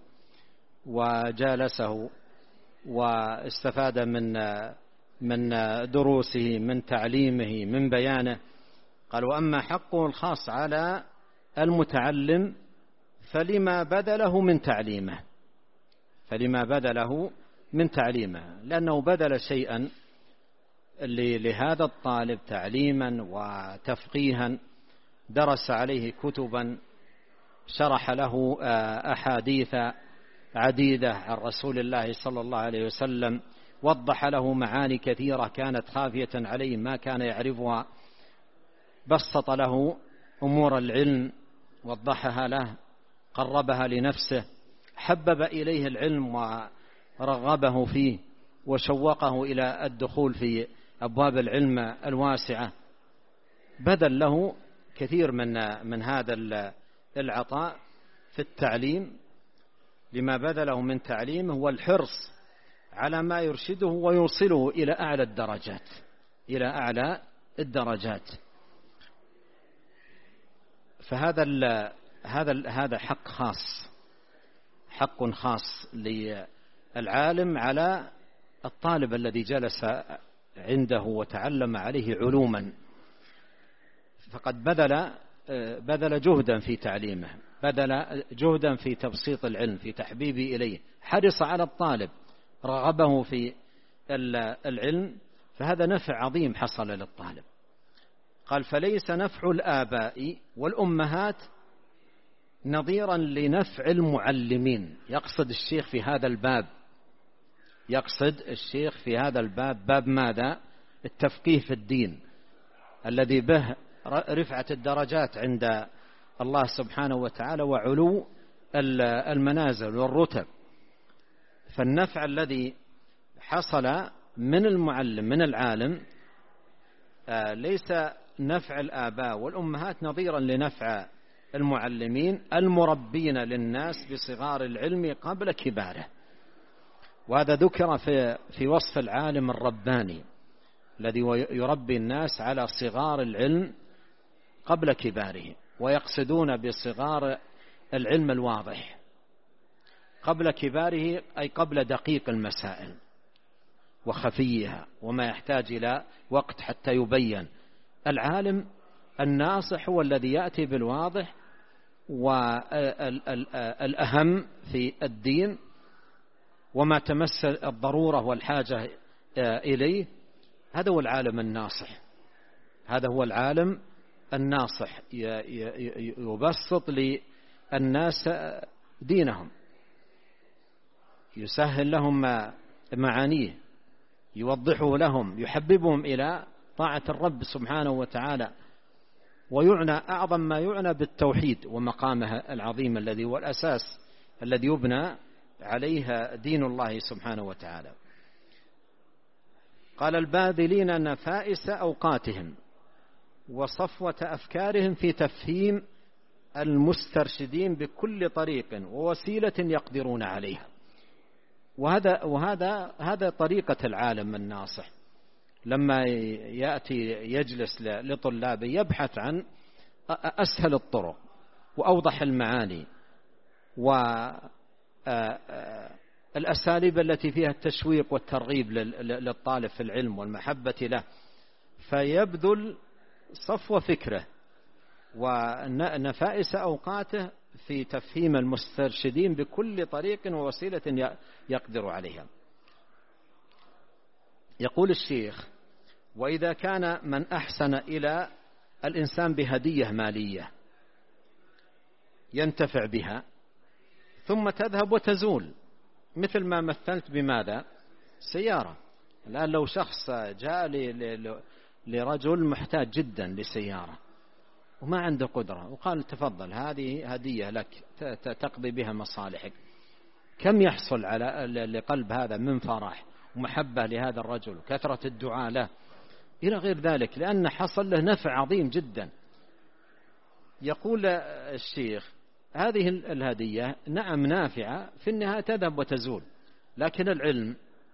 وجالسه واستفاد من من دروسه، من تعليمه، من بيانه. قال: وأما حقه الخاص على المتعلم فلما بذله من تعليمه فلما بذله من تعليمه لأنه بذل شيئا لهذا الطالب تعليما وتفقيها، درس عليه كتبا، شرح له أحاديث عديدة عن رسول الله صلى الله عليه وسلم، وضح له معاني كثيرة كانت خافية عليه ما كان يعرفها، بسط له أمور العلم، وضحها له، قربها لنفسه، حبب إليه العلم ورغبه فيه وشوقه إلى الدخول في أبواب العلم الواسعة. بذل له كثير من من هذا العطاء في التعليم، لما بذله من تعليمه والحرص على ما يرشده ويوصله إلى أعلى الدرجات إلى أعلى الدرجات. فهذا ال هذا ال هذا حق خاص، حق خاص للعالم على الطالب الذي جلس عنده وتعلم عليه علوما، فقد بذل بذل جهدا في تعليمه، بذل جهدا في تبسيط العلم، في تحبيبه إليه، حرص على الطالب، رغبه في العلم، فهذا نفع عظيم حصل للطالب. قال: فليس نفع الآباء والأمهات نظيرا لنفع المعلمين. يقصد الشيخ في هذا الباب يقصد الشيخ في هذا الباب باب ماذا؟ التفقيه في الدين الذي به رفعة الدرجات عند الله سبحانه وتعالى وعلو المنازل والرتب. فالنفع الذي حصل من المعلم من العالم ليس نفع الآباء والأمهات نظيرا لنفع المعلمين المربين للناس بصغار العلم قبل كباره. وهذا ذكر في في وصف العالم الرباني الذي يربي الناس على صغار العلم قبل كباره، ويقصدون بصغار العلم الواضح قبل كباره أي قبل دقيق المسائل وخفيها وما يحتاج إلى وقت حتى يبين. العالم الناصح هو الذي يأتي بالواضح والأهم في الدين وما تمس الضرورة والحاجة إليه. هذا هو العالم الناصح هذا هو العالم الناصح يبسط للناس دينهم، يسهل لهم معانيه، يوضحه لهم، يحببهم إلى طاعة الرب سبحانه وتعالى. ويعنى أعظم ما يعنى بالتوحيد ومقامه العظيم الذي هو الأساس الذي يبنى عليها دين الله سبحانه وتعالى. قال الباذلين نفائس أوقاتهم وصفوة أفكارهم في تفهيم المسترشدين بكل طريق ووسيلة يقدرون عليها. وهذا وهذا هذا طريقة العالم الناصح لما يأتي يجلس لطلابه يبحث عن أسهل الطرق وأوضح المعاني والأساليب التي فيها التشويق والترغيب للطالب في العلم والمحبة له، فيبذل صفو فكره ونفائس أوقاته في تفهيم المسترشدين بكل طريق ووسيلة يقدر عليها. يقول الشيخ: وإذا كان من أحسن إلى الإنسان بهدية مالية ينتفع بها ثم تذهب وتزول، مثل ما مثلت بماذا؟ سيارة. الآن لو شخص جاء لرجل محتاج جدا لسيارة وما عنده قدرة وقال تفضل هذه هدية لك تقضي بها مصالحك، كم يحصل على لقلب هذا من فرح ومحبة لهذا الرجل وكثرة الدعاء له إلى غير ذلك، لأن حصل له نفع عظيم جدا. يقول الشيخ: هذه الهدية نعم نافعة في النهاية تذهب وتزول، لكن العلم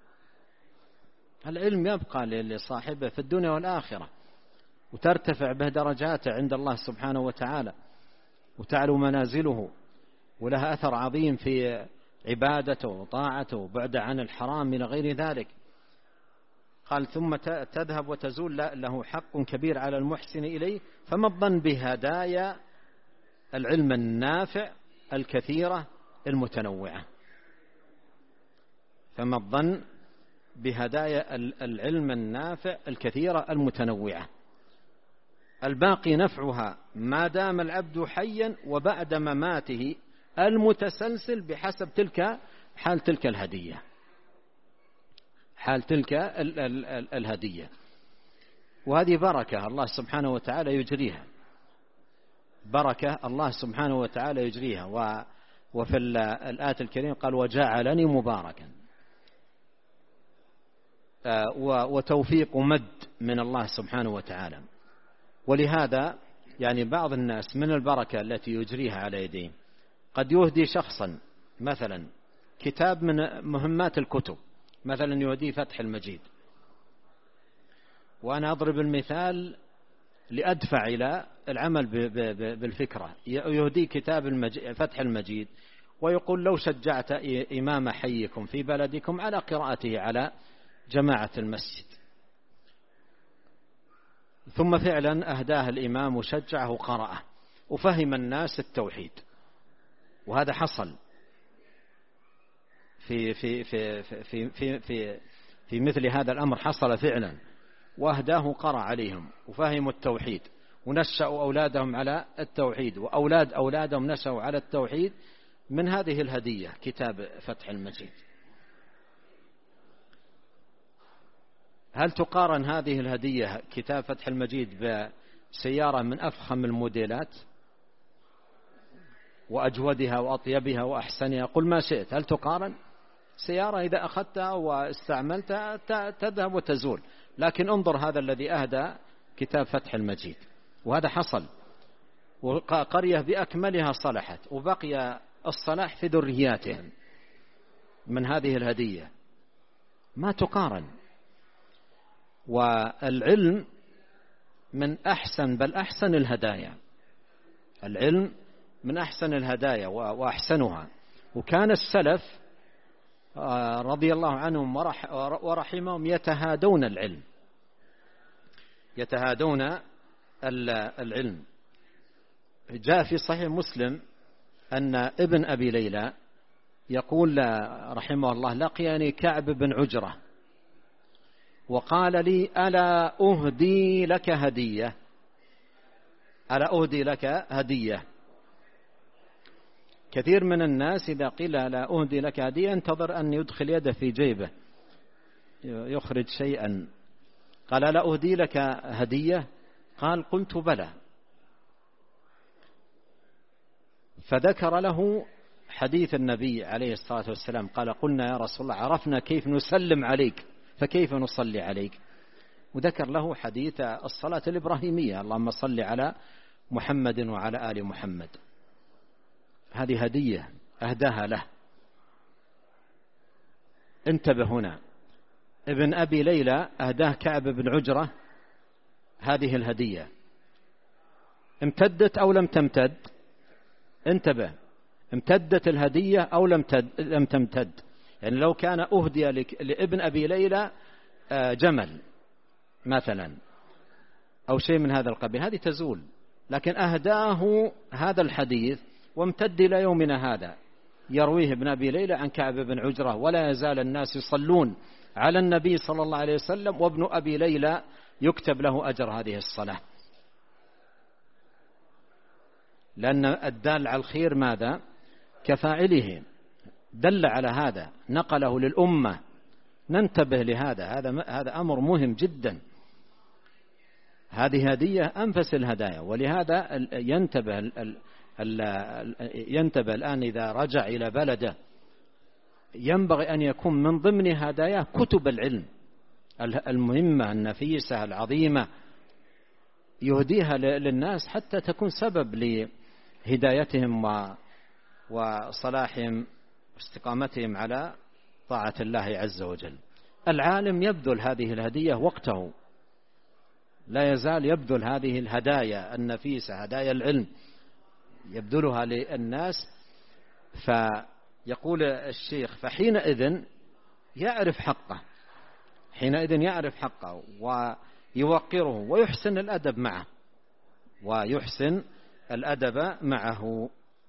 العلم يبقى لصاحبه في الدنيا والآخرة، وترتفع به درجاته عند الله سبحانه وتعالى، وتعلو منازله، ولها أثر عظيم في عبادته وطاعته وبعد عن الحرام إلى غير ذلك. قال: ثم تذهب وتزول، له حق كبير على المحسن إليه، فما الظن بهدايا العلم النافع الكثيرة المتنوعة؟ فما الظن بهدايا العلم النافع الكثيرة المتنوعة الباقي نفعها ما دام العبد حيا وبعد مماته المتسلسل بحسب تلك حال تلك الهدية حال تلك الهدية. وهذه بركة الله سبحانه وتعالى يجريها، بركة الله سبحانه وتعالى يجريها. وفي الآية الكريمة قال: وجعلني مباركا، وتوفيق مد من الله سبحانه وتعالى. ولهذا يعني بعض الناس من البركة التي يجريها على يديه قد يهدي شخصا مثلا كتاب من مهمات الكتب، مثلا يهدي فتح المجيد، وأنا أضرب المثال لأدفع إلى العمل بالفكرة، يهدي كتاب فتح المجيد ويقول: لو شجعت إمام حيكم في بلدكم على قراءته على جماعة المسجد. ثم فعلا أهداه الإمام وشجعه وقرأه وفهم الناس التوحيد، وهذا حصل في في في في في في, في مثل هذا الأمر، حصل فعلا، وأهداه قرأ عليهم وفهموا التوحيد ونشأوا أولادهم على التوحيد، وأولاد أولادهم نشأوا على التوحيد من هذه الهدية كتاب فتح المجيد. هل تقارن هذه الهدية كتاب فتح المجيد بسيارة من أفخم الموديلات وأجودها وأطيبها وأحسنها؟ قل ما شئت، هل تقارن؟ سيارة إذا أخذتها واستعملتها تذهب وتزول، لكن انظر هذا الذي أهدى كتاب فتح المجيد، وهذا حصل، وقرية بأكملها صلحت، وبقي الصلاح في ذرياتهم من هذه الهدية، ما تقارن. والعلم من أحسن بل أحسن الهدايا، العلم من أحسن الهدايا وأحسنها. وكان السلف رضي الله عنهم ورحمهم يتهادون العلم، يتهادون العلم. جاء في صحيح مسلم أن ابن أبي ليلى يقول رحمه الله: لقيني كعب بن عجرة وقال لي: ألا أهدي لك هدية، ألا أهدي لك هدية. كثير من الناس إذا قيل لا أهدي لك هدية ينتظر أن يدخل يده في جيبه يخرج شيئا. قال لا أهدي لك هدية؟ قال قلت بلى. فذكر له حديث النبي عليه الصلاة والسلام قال قلنا يا رسول الله عرفنا كيف نسلم عليك فكيف نصلي عليك. وذكر له حديث الصلاة الإبراهيمية اللهم صل على محمد وعلى آل محمد. هذه هدية أهداها له. انتبه هنا، ابن أبي ليلى أهداه كعب بن عجرة هذه الهدية، امتدت أو لم تمتد؟ انتبه، امتدت الهدية أو لم لم تمتد. يعني لو كان أهدي لابن أبي ليلى جمل مثلا أو شيء من هذا القبيل هذه تزول، لكن أهداه هذا الحديث وامتد إلى يومنا هذا يرويه ابن أبي ليلى عن كعب بن عجرة، ولا يزال الناس يصلون على النبي صلى الله عليه وسلم وابن أبي ليلى يكتب له أجر هذه الصلاة. لأن الدال على الخير ماذا؟ كفاعله، دل على هذا، نقله للأمة. ننتبه لهذا، هذا هذا أمر مهم جدا. هذه هدية أنفس الهدايا، ولهذا ينتبه ال ال ينتبه الآن إذا رجع إلى بلده ينبغي أن يكون من ضمن هداياه كتب العلم المهمة النفيسة العظيمة يهديها للناس حتى تكون سبب لهدايتهم وصلاحهم واستقامتهم على طاعة الله عز وجل. العالم يبذل هذه الهدية وقته، لا يزال يبذل هذه الهدايا النفيسة هدايا العلم يبذلها للناس. فيقول الشيخ فحينئذ يعرف حقه، حينئذ يعرف حقه ويوقره ويحسن الأدب معه ويحسن الأدب معه.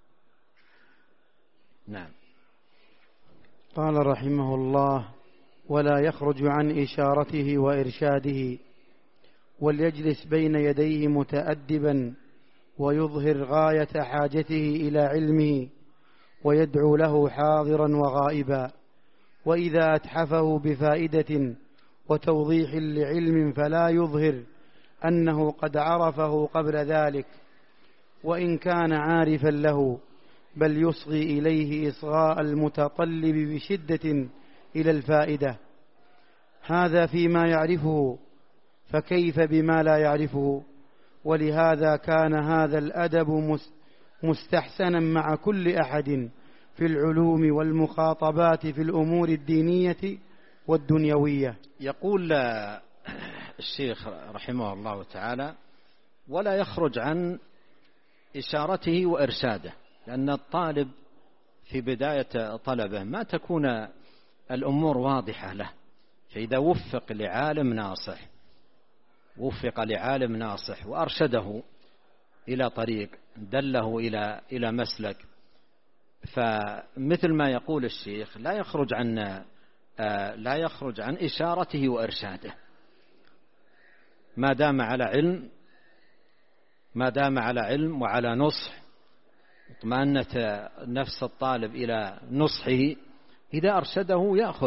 نعم. قال رحمه الله: ولا يخرج عن إشارته وإرشاده، وليجلس بين يديه متأدبا ويظهر غاية حاجته إلى علمه ويدعو له حاضرا وغائبا، وإذا أتحفه بفائدة وتوضيح لعلم فلا يظهر أنه قد عرفه قبل ذلك وإن كان عارفا له، بل يصغي إليه إصغاء المتطلب بشدة إلى الفائدة. هذا فيما يعرفه، فكيف بما لا يعرفه؟ ولهذا كان هذا الأدب مستحسنا مع كل أحد في العلوم والمخاطبات في الأمور الدينية والدنيوية. يقول الشيخ رحمه الله تعالى: ولا يخرج عن إشارته وإرشاده، لأن الطالب في بداية طلبه ما تكون الأمور واضحة له، فإذا وفق لعالم ناصح وفق لعالم ناصح وأرشده إلى طريق دله إلى إلى مسلك، فمثل ما يقول الشيخ لا يخرج عن لا يخرج عن إشارته وإرشاده ما دام على علم ما دام على علم وعلى نصح، اطمأنت نفس الطالب إلى نصحه. إذا أرشده يأخذ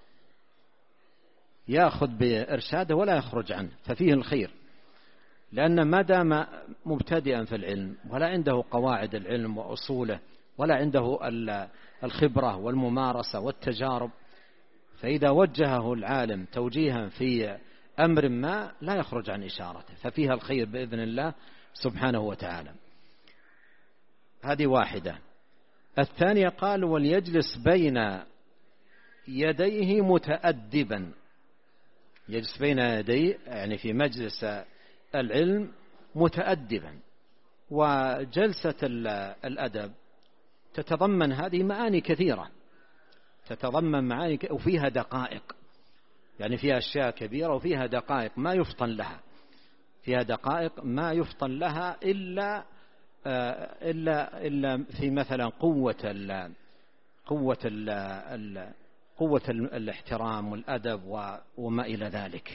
يأخذ بإرشاده ولا يخرج عنه، ففيه الخير. لأن ما دام مبتدئا في العلم ولا عنده قواعد العلم وأصوله ولا عنده الخبرة والممارسة والتجارب، فإذا وجهه العالم توجيها في أمر ما لا يخرج عن إشارته، ففيها الخير بإذن الله سبحانه وتعالى. هذه واحدة. الثانية قال: وليجلس بين يديه متأدبا. يجلس بين يديه يعني في مجلس العلم متأدبا. وجلسة الأدب تتضمن هذه معاني كثيرة، تتضمن معاني ك... وفيها دقائق، يعني فيها أشياء كبيرة وفيها دقائق ما يفطن لها، فيها دقائق ما يفطن لها إلا إلا إلا في مثلا قوة ال قوة ال قوة الاحترام والأدب وما إلى ذلك.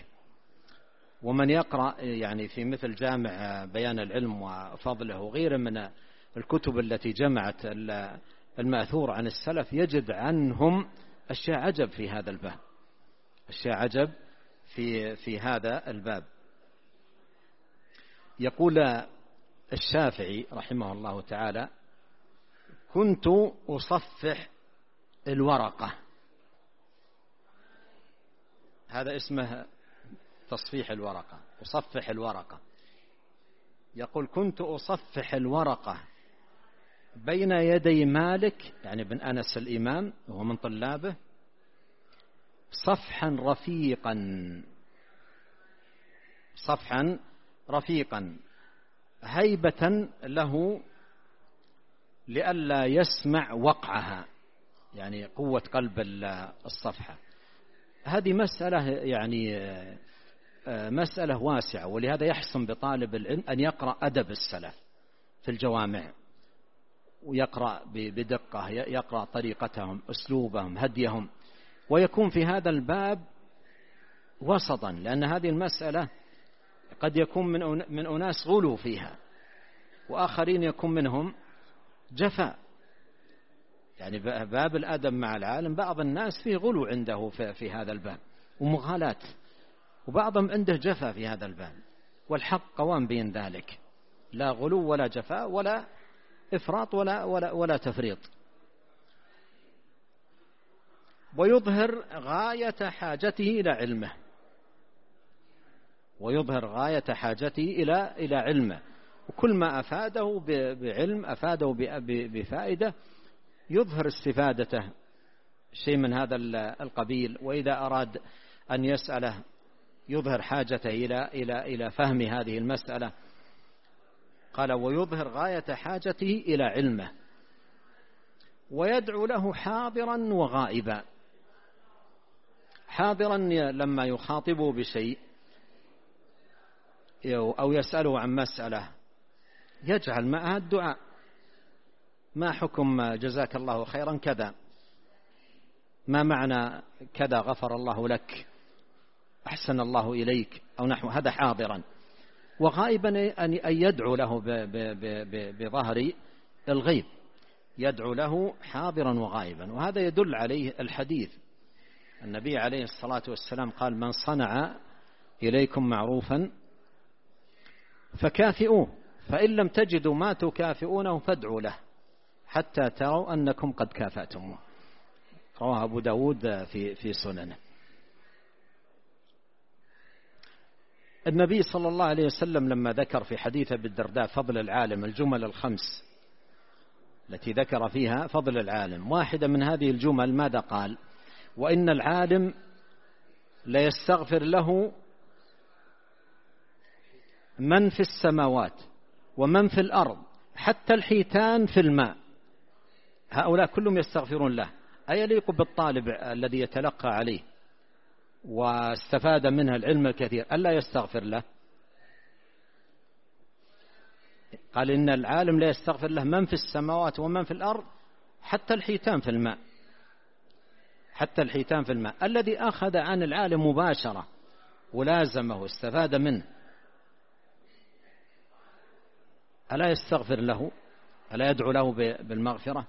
ومن يقرأ يعني في مثل جامع بيان العلم وفضله وغيره من الكتب التي جمعت المأثور عن السلف يجد عنهم أشياء عجب في هذا الباب، أشياء عجب في في هذا الباب. يقول الشافعي رحمه الله تعالى: كنت أصفح الورقة. هذا اسمه تصفيح الورقة، أصفح الورقة. يقول: كنت أصفح الورقة بين يدي مالك، يعني بن أنس الإمام وهو من طلابه، صفحا رفيقا، صفحا رفيقا هيبة له لئلا يسمع وقعها، يعني قوة قلب الصفحة. هذه مسألة يعني مسألة واسعة، ولهذا يحسن بطالب العلم أن يقرأ أدب السلف في الجوامع، ويقرأ بدقة، يقرأ طريقتهم، أسلوبهم، هديهم، ويكون في هذا الباب وسطا، لأن هذه المسألة قد يكون من من أناس غلو فيها، وآخرين يكون منهم جفاء. يعني باب الأدب مع العالم بعض الناس فيه غلو عنده في هذا الباب ومغالاة، وبعضهم عنده جفاء في هذا الباب، والحق قوام بين ذلك، لا غلو ولا جفاء ولا إفراط ولا ولا ولا تفريط. ويظهر غاية حاجته إلى علمه، ويظهر غاية حاجته إلى إلى علمه، وكل ما أفاده بعلم أفاده بفائدة يظهر استفادته شيء من هذا القبيل. وإذا أراد أن يسأله يظهر حاجته إلى إلى إلى فهم هذه المسألة. قال: ويظهر غاية حاجته إلى علمه، ويدعو له حاضرا وغائبا. حاضرا لما يخاطبه بشيء أو يسأله عن مسألة يجعل معها الدعاء: ما حكم جزاك الله خيرا كذا، ما معنى كذا، غفر الله لك، أحسن الله إليك، أو نحو هذا. حاضرا. وغائبا أن يدعو له بظهر الغيب، يدعو له حاضرا وغائبا. وهذا يدل عليه الحديث، النبي عليه الصلاة والسلام قال: من صنع إليكم معروفا فكافئوه، فإن لم تجدوا ما تكافئونه فادعوا له حتى تروا أنكم قد كافأتموه. رواه أبو داود في في سننه. النبي صلى الله عليه وسلم لما ذكر في حديث أبي الدرداء فضل العالم الجمل الخمس التي ذكر فيها فضل العالم، واحدة من هذه الجمل ماذا قال؟ وإن العالم ليستغفر له من في السماوات ومن في الأرض حتى الحيتان في الماء. هؤلاء كلهم يستغفرون له. أيليق بالطالب الذي يتلقى عليه واستفاد منها العلم الكثير ألا يستغفر له؟ قال: إن العالم لا يستغفر له من في السماوات ومن في الأرض حتى الحيتان في الماء، حتى الحيتان في الماء. الذي أخذ عن العالم مباشرة ولازمه واستفاد منه ألا يستغفر له؟ ألا يدعو له بالمغفرة؟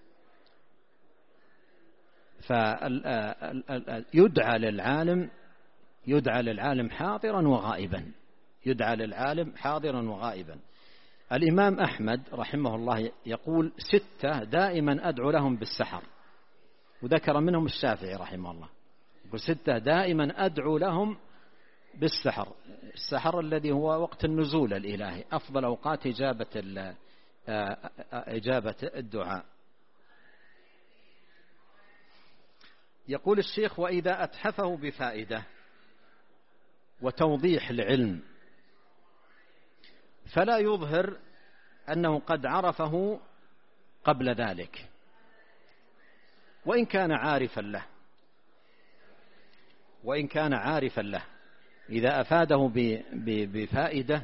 فيدعى للعالم يدعى للعالم حاضرا وغائبا، يدعى للعالم حاضرا وغائبا. الإمام أحمد رحمه الله يقول: ستة دائما أدعو لهم بالسحر، وذكر منهم الشافعي رحمه الله، يقول: ستة دائما أدعو لهم بالسحر. السحر الذي هو وقت النزول الإلهي، أفضل أوقات إجابة إجابة الدعاء. يقول الشيخ: وإذا أتحفه بفائدة وتوضيح العلم فلا يظهر أنه قد عرفه قبل ذلك، وإن كان عارفا له وإن كان عارفا له إذا أفاده بفائدة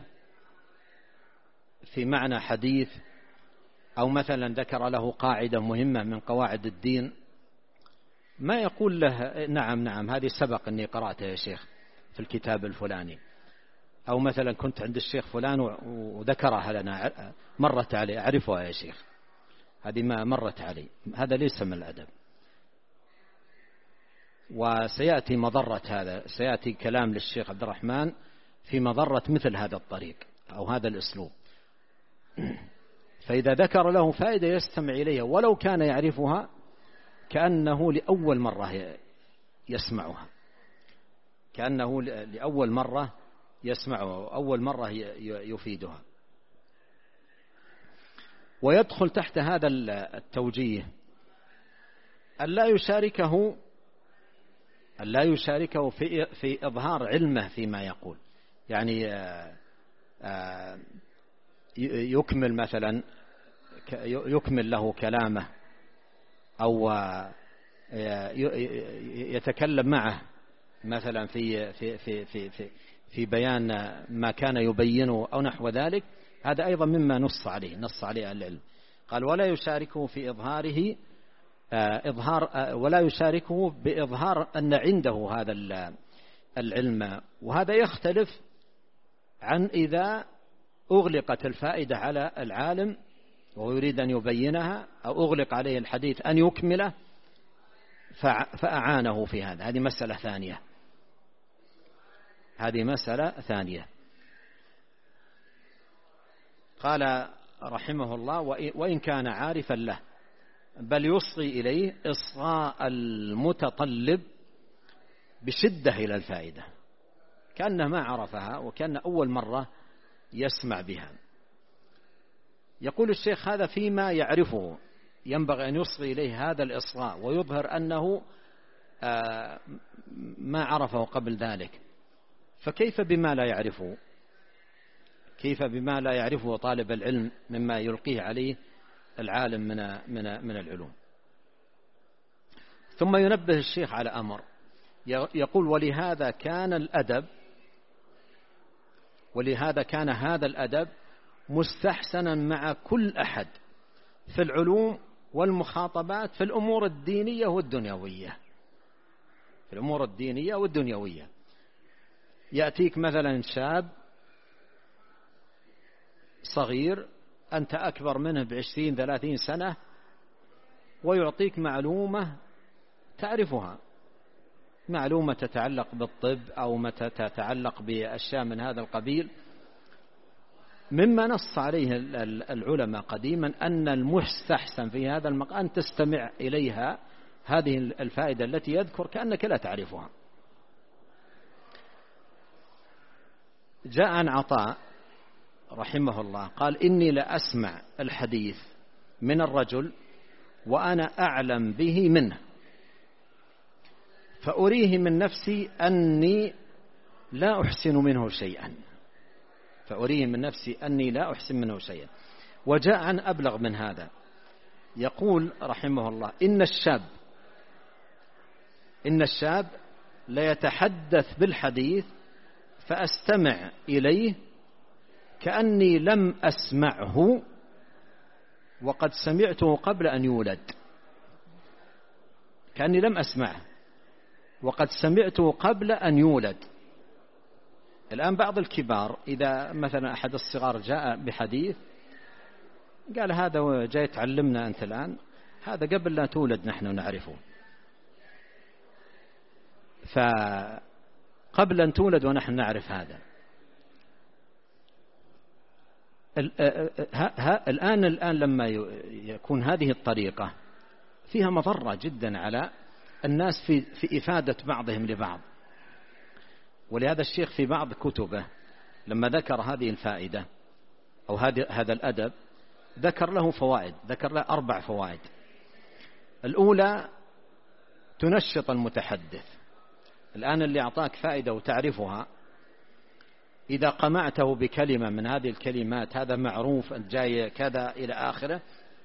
في معنى حديث، أو مثلا ذكر له قاعدة مهمة من قواعد الدين، ما يقول له: نعم نعم هذه سبق أني قرأتها يا شيخ في الكتاب الفلاني، أو مثلا كنت عند الشيخ فلان وذكرها لنا مرت علي أعرفها يا شيخ، هذه ما مرت علي، هذا ليس من الأدب. وسيأتي مضرة هذا، سيأتي كلام للشيخ عبد الرحمن في مضرة مثل هذا الطريق أو هذا الأسلوب. فإذا ذكر له فائدة يستمع إليها ولو كان يعرفها كأنه لأول مرة يسمعها، كأنه لأول مرة يسمعها، أول مرة يفيدها. ويدخل تحت هذا التوجيه أن لا يشاركه أن لا يشاركه في في إظهار علمه فيما يقول، يعني يكمل مثلا يكمل له كلامه أو يتكلم معه مثلا في في في في في, في بيان ما كان يبينه أو نحو ذلك. هذا أيضا مما نص عليه نص عليه العلم. قال ولا يشاركه في إظهاره إظهار ولا يشاركه بإظهار أن عنده هذا العلم. وهذا يختلف عن إذا أغلقت الفائدة على العالم وهو يريد أن يبينها، أو أغلق عليه الحديث أن يكمله فأعانه في هذا. هذه مسألة ثانية هذه مسألة ثانية. قال رحمه الله وإن كان عارفا له بل يصغي إليه إصغاء المتطلب بشدة إلى الفائدة، كأنه ما عرفها وكأن أول مرة يسمع بها. يقول الشيخ هذا فيما يعرفه ينبغي أن يصغي إليه هذا الإصغاء ويظهر أنه ما عرفه قبل ذلك. فكيف بما لا يعرفه؟ كيف بما لا يعرفه طالب العلم مما يلقيه عليه العالم من من من العلوم؟ ثم ينبه الشيخ على أمر، يقول ولهذا كان الأدب ولهذا كان هذا الأدب مستحسنا مع كل أحد في العلوم والمخاطبات في الأمور الدينية والدنيوية في الأمور الدينية والدنيوية. يأتيك مثلا شاب صغير أنت أكبر منه بعشرين ثلاثين سنة ويعطيك معلومة تعرفها، معلومة تتعلق بالطب أو تتعلق بأشياء من هذا القبيل، مما نص عليه العلماء قديما أن المستحسن في هذا المقام أن تستمع إليها هذه الفائدة التي يذكر كأنك لا تعرفها. جاء عن عطاء رحمه الله قال إني لأسمع الحديث من الرجل وأنا أعلم به منه فأريه من نفسي أني لا أحسن منه شيئا فأريه من نفسي أني لا أحسن منه شيئا. وجاء عن أبلغ من هذا يقول رحمه الله إن الشاب إن الشاب ليتحدث بالحديث فأستمع إليه كأني لم أسمعه وقد سمعته قبل أن يولد كأني لم أسمعه وقد سمعته قبل أن يولد. الآن بعض الكبار إذا مثلا أحد الصغار جاء بحديث قال هذا جاي تعلمنا أنت الآن، هذا قبل لا تولد نحن نعرفه، فقبل أن تولد ونحن نعرف هذا. الآن الآن لما يكون هذه الطريقة فيها مضرة جدا على الناس في في إفادة بعضهم لبعض. ولهذا الشيخ في بعض كتبه لما ذكر هذه الفائدة أو هذا الأدب ذكر له فوائد، ذكر له أربع فوائد. الأولى تنشط المتحدث. الآن اللي أعطاك فائدة وتعرفها إذا قمعته بكلمة من هذه الكلمات هذا معروف جاي كذا إلى آخره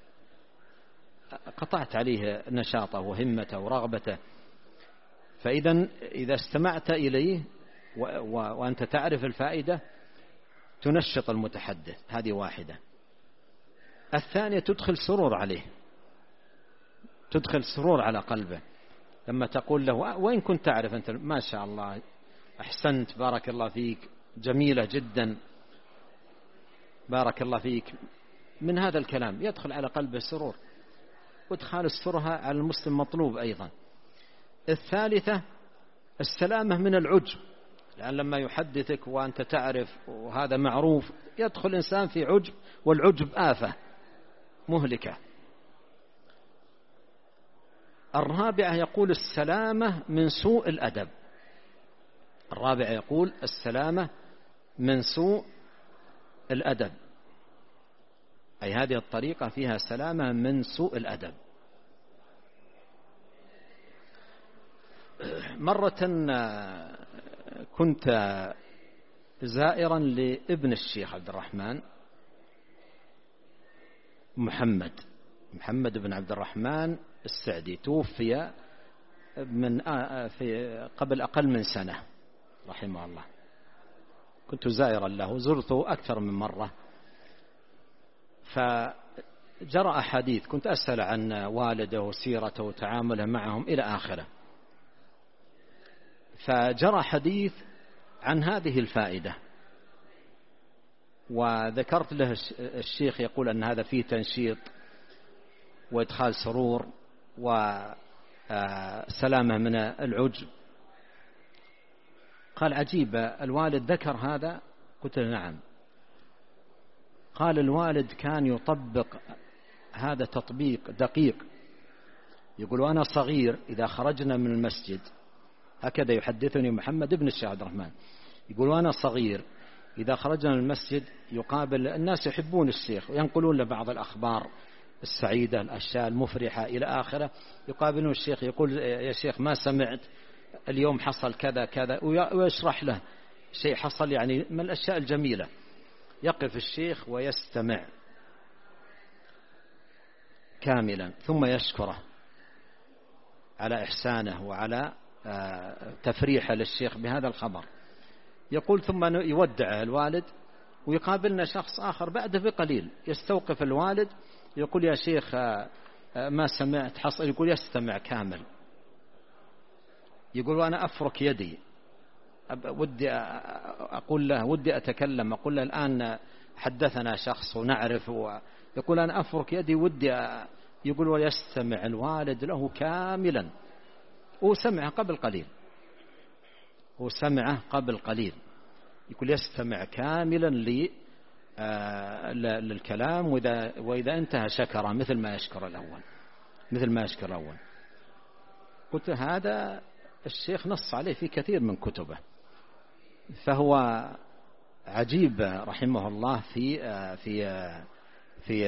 قطعت عليه نشاطه وهمته ورغبته. فإذا إذا استمعت إليه وأنت تعرف الفائدة تنشط المتحدث، هذه واحدة. الثانية تدخل سرور عليه، تدخل سرور على قلبه لما تقول له وين كنت تعرف أنت ما شاء الله أحسنت بارك الله فيك جميلة جدا بارك الله فيك، من هذا الكلام يدخل على قلبه سرور، وادخال السرها على المسلم مطلوب أيضا. الثالثة السلامة من العجب، لأن لما يحدثك وأنت تعرف وهذا معروف يدخل الإنسان في عجب، والعجب آفة مهلكة. الرابعة يقول السلامة من سوء الأدب، الرابعة يقول السلامة من سوء الأدب، أي هذه الطريقة فيها سلامة من سوء الأدب. مرة كنت زائرا لابن الشيخ عبد الرحمن محمد محمد بن عبد الرحمن السعدي، توفي من في قبل أقل من سنة رحمه الله. كنت زائرا له، زرته أكثر من مرة، فجرى أحاديث كنت أسأل عن والده وسيرته وتعامله معهم إلى آخره، فجرى حديث عن هذه الفائدة، وذكرت له الشيخ يقول أن هذا فيه تنشيط وإدخال سرور وسلامة من العجب. قال عجيب، الوالد ذكر هذا؟ قلت له نعم. قال الوالد كان يطبق هذا تطبيق دقيق، يقول وأنا صغير إذا خرجنا من المسجد، هكذا يحدثني محمد بن الشيخ عبد الرحمن، يقول وأنا صغير إذا خرجنا من المسجد يقابل الناس يحبون الشيخ وينقلون له بعض الأخبار السعيدة الأشياء المفرحة إلى آخره، يقابلون الشيخ يقول يا شيخ ما سمعت اليوم حصل كذا كذا، ويشرح له شيء حصل يعني من الأشياء الجميلة. يقف الشيخ ويستمع كاملا ثم يشكره على إحسانه وعلى تفريحه للشيخ بهذا الخبر. يقول ثم يودع الوالد ويقابلنا شخص آخر بعده بقليل، يستوقف الوالد يقول يا شيخ ما سمعت حصل، يقول يستمع كامل، يقول وأنا أفرك يدي ودي أقول له ودي أتكلم، أقول له الآن حدثنا شخص ونعرف، يقول أنا أفرك يدي ودي، يقول ويستمع الوالد له كاملا، وسمعه قبل قليل وسمعه قبل قليل يقول يستمع كاملا لي للكلام، وإذا, وإذا انتهى شكره مثل ما يشكر الأول مثل ما يشكر الأول. قلت هذا الشيخ نص عليه في كثير من كتبه، فهو عجيب رحمه الله في في في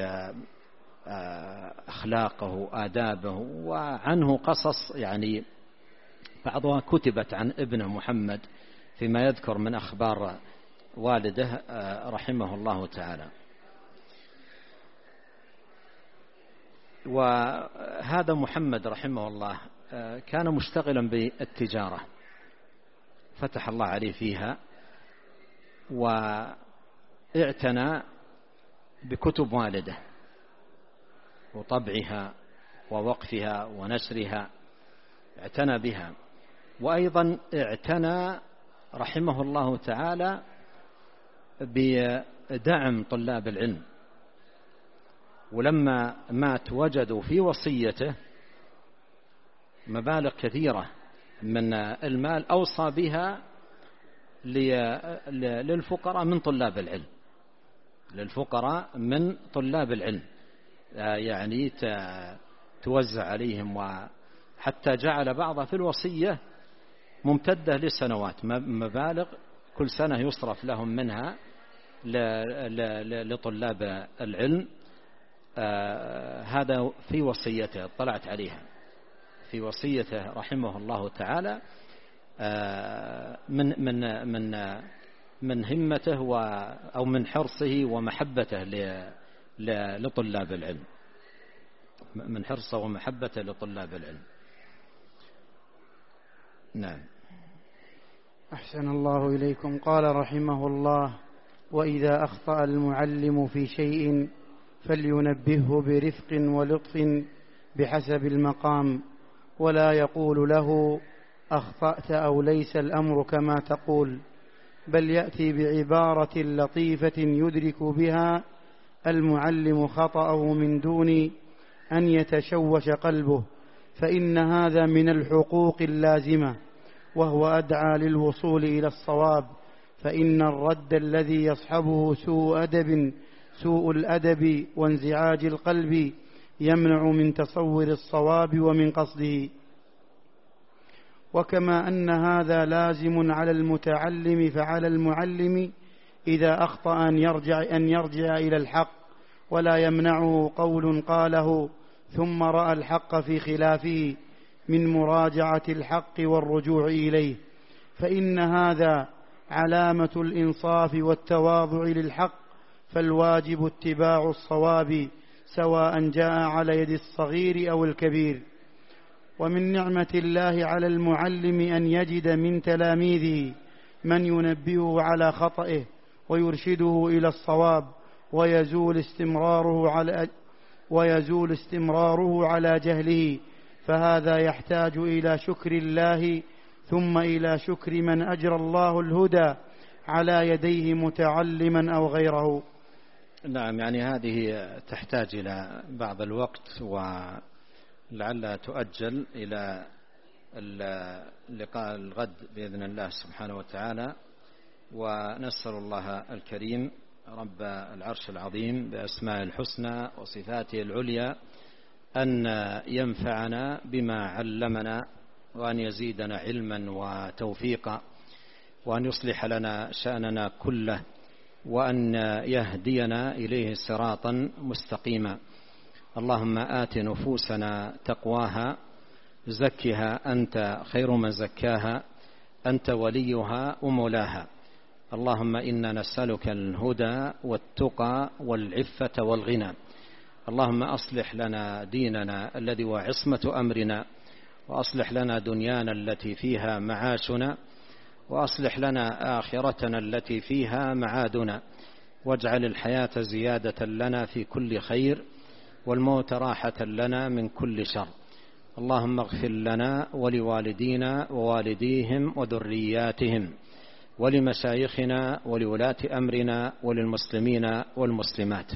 أخلاقه وآدابه. وعنه قصص يعني بعضها كتبت عن ابنه محمد فيما يذكر من أخبار والده رحمه الله تعالى. وهذا محمد رحمه الله كان مشتغلا بالتجارة، فتح الله عليه فيها، واعتنى بكتب والده وطبعها ووقفها ونشرها، اعتنى بها. وأيضا اعتنى رحمه الله تعالى بدعم طلاب العلم، ولما مات وجدوا في وصيته مبالغ كثيرة من المال أوصى بها للفقراء من طلاب العلم للفقراء من طلاب العلم يعني توزع عليهم، وحتى جعل بعضها في الوصية ممتدة لسنوات، مبالغ كل سنة يصرف لهم منها لطلاب العلم. هذا في وصيته اطلعت عليها في وصيته رحمه الله تعالى، من من من من همته أو من حرصه ومحبته لطلاب العلم من حرصه ومحبته لطلاب العلم. نعم. أحسن الله إليكم. قال رحمه الله: وإذا أخطأ المعلم في شيء فلينبهه برفق ولطف بحسب المقام، ولا يقول له أخطأت أو ليس الأمر كما تقول، بل يأتي بعبارة لطيفة يدرك بها المعلم خطأه من دون أن يتشوش قلبه، فإن هذا من الحقوق اللازمة، وهو أدعى للوصول إلى الصواب، فإن الرد الذي يصحبه سوء أدب سوء الأدب وانزعاج القلب يمنع من تصور الصواب ومن قصده. وكما أن هذا لازم على المتعلم فعلى المعلم إذا أخطأ أن يرجع, أن يرجع إلى الحق، ولا يمنعه قول قاله ثم رأى الحق في خلافه من مراجعة الحق والرجوع إليه، فإن هذا علامة الإنصاف والتواضع للحق، فالواجب اتباع الصواب سواء جاء على يد الصغير أو الكبير. ومن نعمة الله على المعلم أن يجد من تلاميذه من ينبهه على خطئه ويرشده إلى الصواب، ويزول استمراره على ويزول استمراره على جهله، فهذا يحتاج إلى شكر الله ثم إلى شكر من أجرى الله الهدى على يديه متعلما أو غيره. نعم، يعني هذه تحتاج إلى بعض الوقت، ولعل تؤجل إلى اللقاء الغد بإذن الله سبحانه وتعالى. ونسأل الله الكريم رب العرش العظيم بأسماء الحسنى وصفاته العليا أن ينفعنا بما علمنا، وأن يزيدنا علما وتوفيقا، وأن يصلح لنا شأننا كله، وأن يهدينا إليه صراطا مستقيما. اللهم آت نفوسنا تقواها، زكها أنت خير من زكاها، أنت وليها ومولاها. اللهم إنا نسألك الهدى والتقى والعفة والغنى. اللهم أصلح لنا ديننا الذي هو عصمة أمرنا، وأصلح لنا دنيانا التي فيها معاشنا، وأصلح لنا آخرتنا التي فيها معادنا، واجعل الحياة زيادة لنا في كل خير، والموت راحة لنا من كل شر. اللهم اغفر لنا ولوالدينا ووالديهم وذرياتهم، ولمشايخنا ولولاة أمرنا وللمسلمين والمسلمات.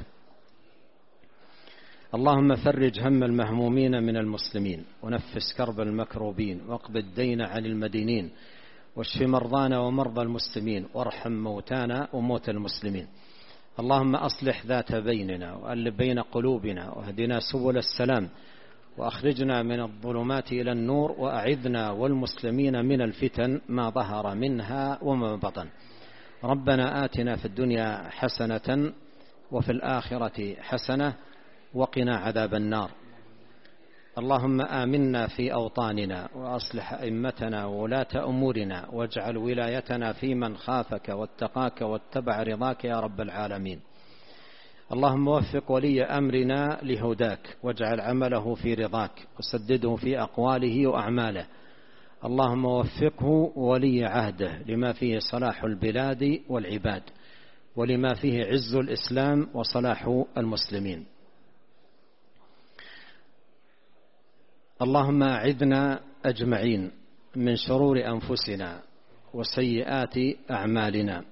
اللهم فرج هم المهمومين من المسلمين، ونفس كرب المكروبين، واقض الدين عن المدينين، واشف مرضانا ومرضى المسلمين، وارحم موتانا وموتى المسلمين. اللهم أصلح ذات بيننا، وألف بين قلوبنا، واهدنا سبل السلام، وأخرجنا من الظلمات إلى النور، وأعذنا والمسلمين من الفتن ما ظهر منها وما بطن. ربنا آتنا في الدنيا حسنة وفي الآخرة حسنة وقنا عذاب النار. اللهم آمنا في أوطاننا، وأصلح أئمتنا وولاة أمورنا، واجعل ولايتنا في من خافك واتقاك واتبع رضاك يا رب العالمين. اللهم وفق ولي أمرنا لهداك، واجعل عمله في رضاك، وسدده في أقواله وأعماله. اللهم وفقه ولي عهده لما فيه صلاح البلاد والعباد، ولما فيه عز الإسلام وصلاح المسلمين. اللهم أعذنا أجمعين من شرور أنفسنا وسيئات أعمالنا.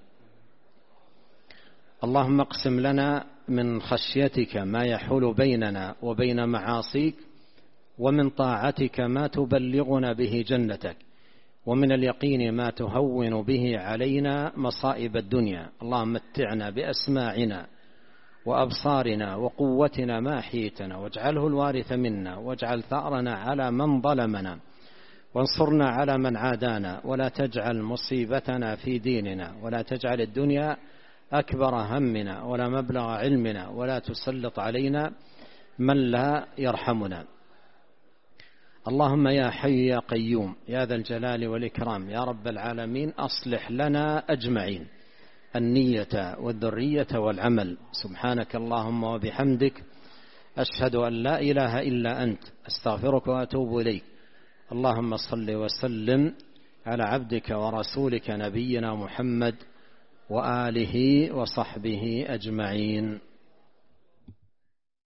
اللهم اقسم لنا من خشيتك ما يحول بيننا وبين معاصيك، ومن طاعتك ما تبلغنا به جنتك، ومن اليقين ما تهون به علينا مصائب الدنيا. اللهم متعنا بأسماعنا وأبصارنا وقوتنا ما أحييتنا، واجعله الوارث منا، واجعل ثأرنا على من ظلمنا، وانصرنا على من عادانا، ولا تجعل مصيبتنا في ديننا، ولا تجعل الدنيا أكبر همنا ولا مبلغ علمنا، ولا تسلط علينا من لا يرحمنا. اللهم يا حي يا قيوم يا ذا الجلال والإكرام يا رب العالمين، أصلح لنا أجمعين النية والذرية والعمل. سبحانك اللهم وبحمدك، أشهد أن لا إله إلا أنت، أستغفرك وأتوب إليك. اللهم صل وسلم على عبدك ورسولك نبينا محمد وآله وصحبه أجمعين.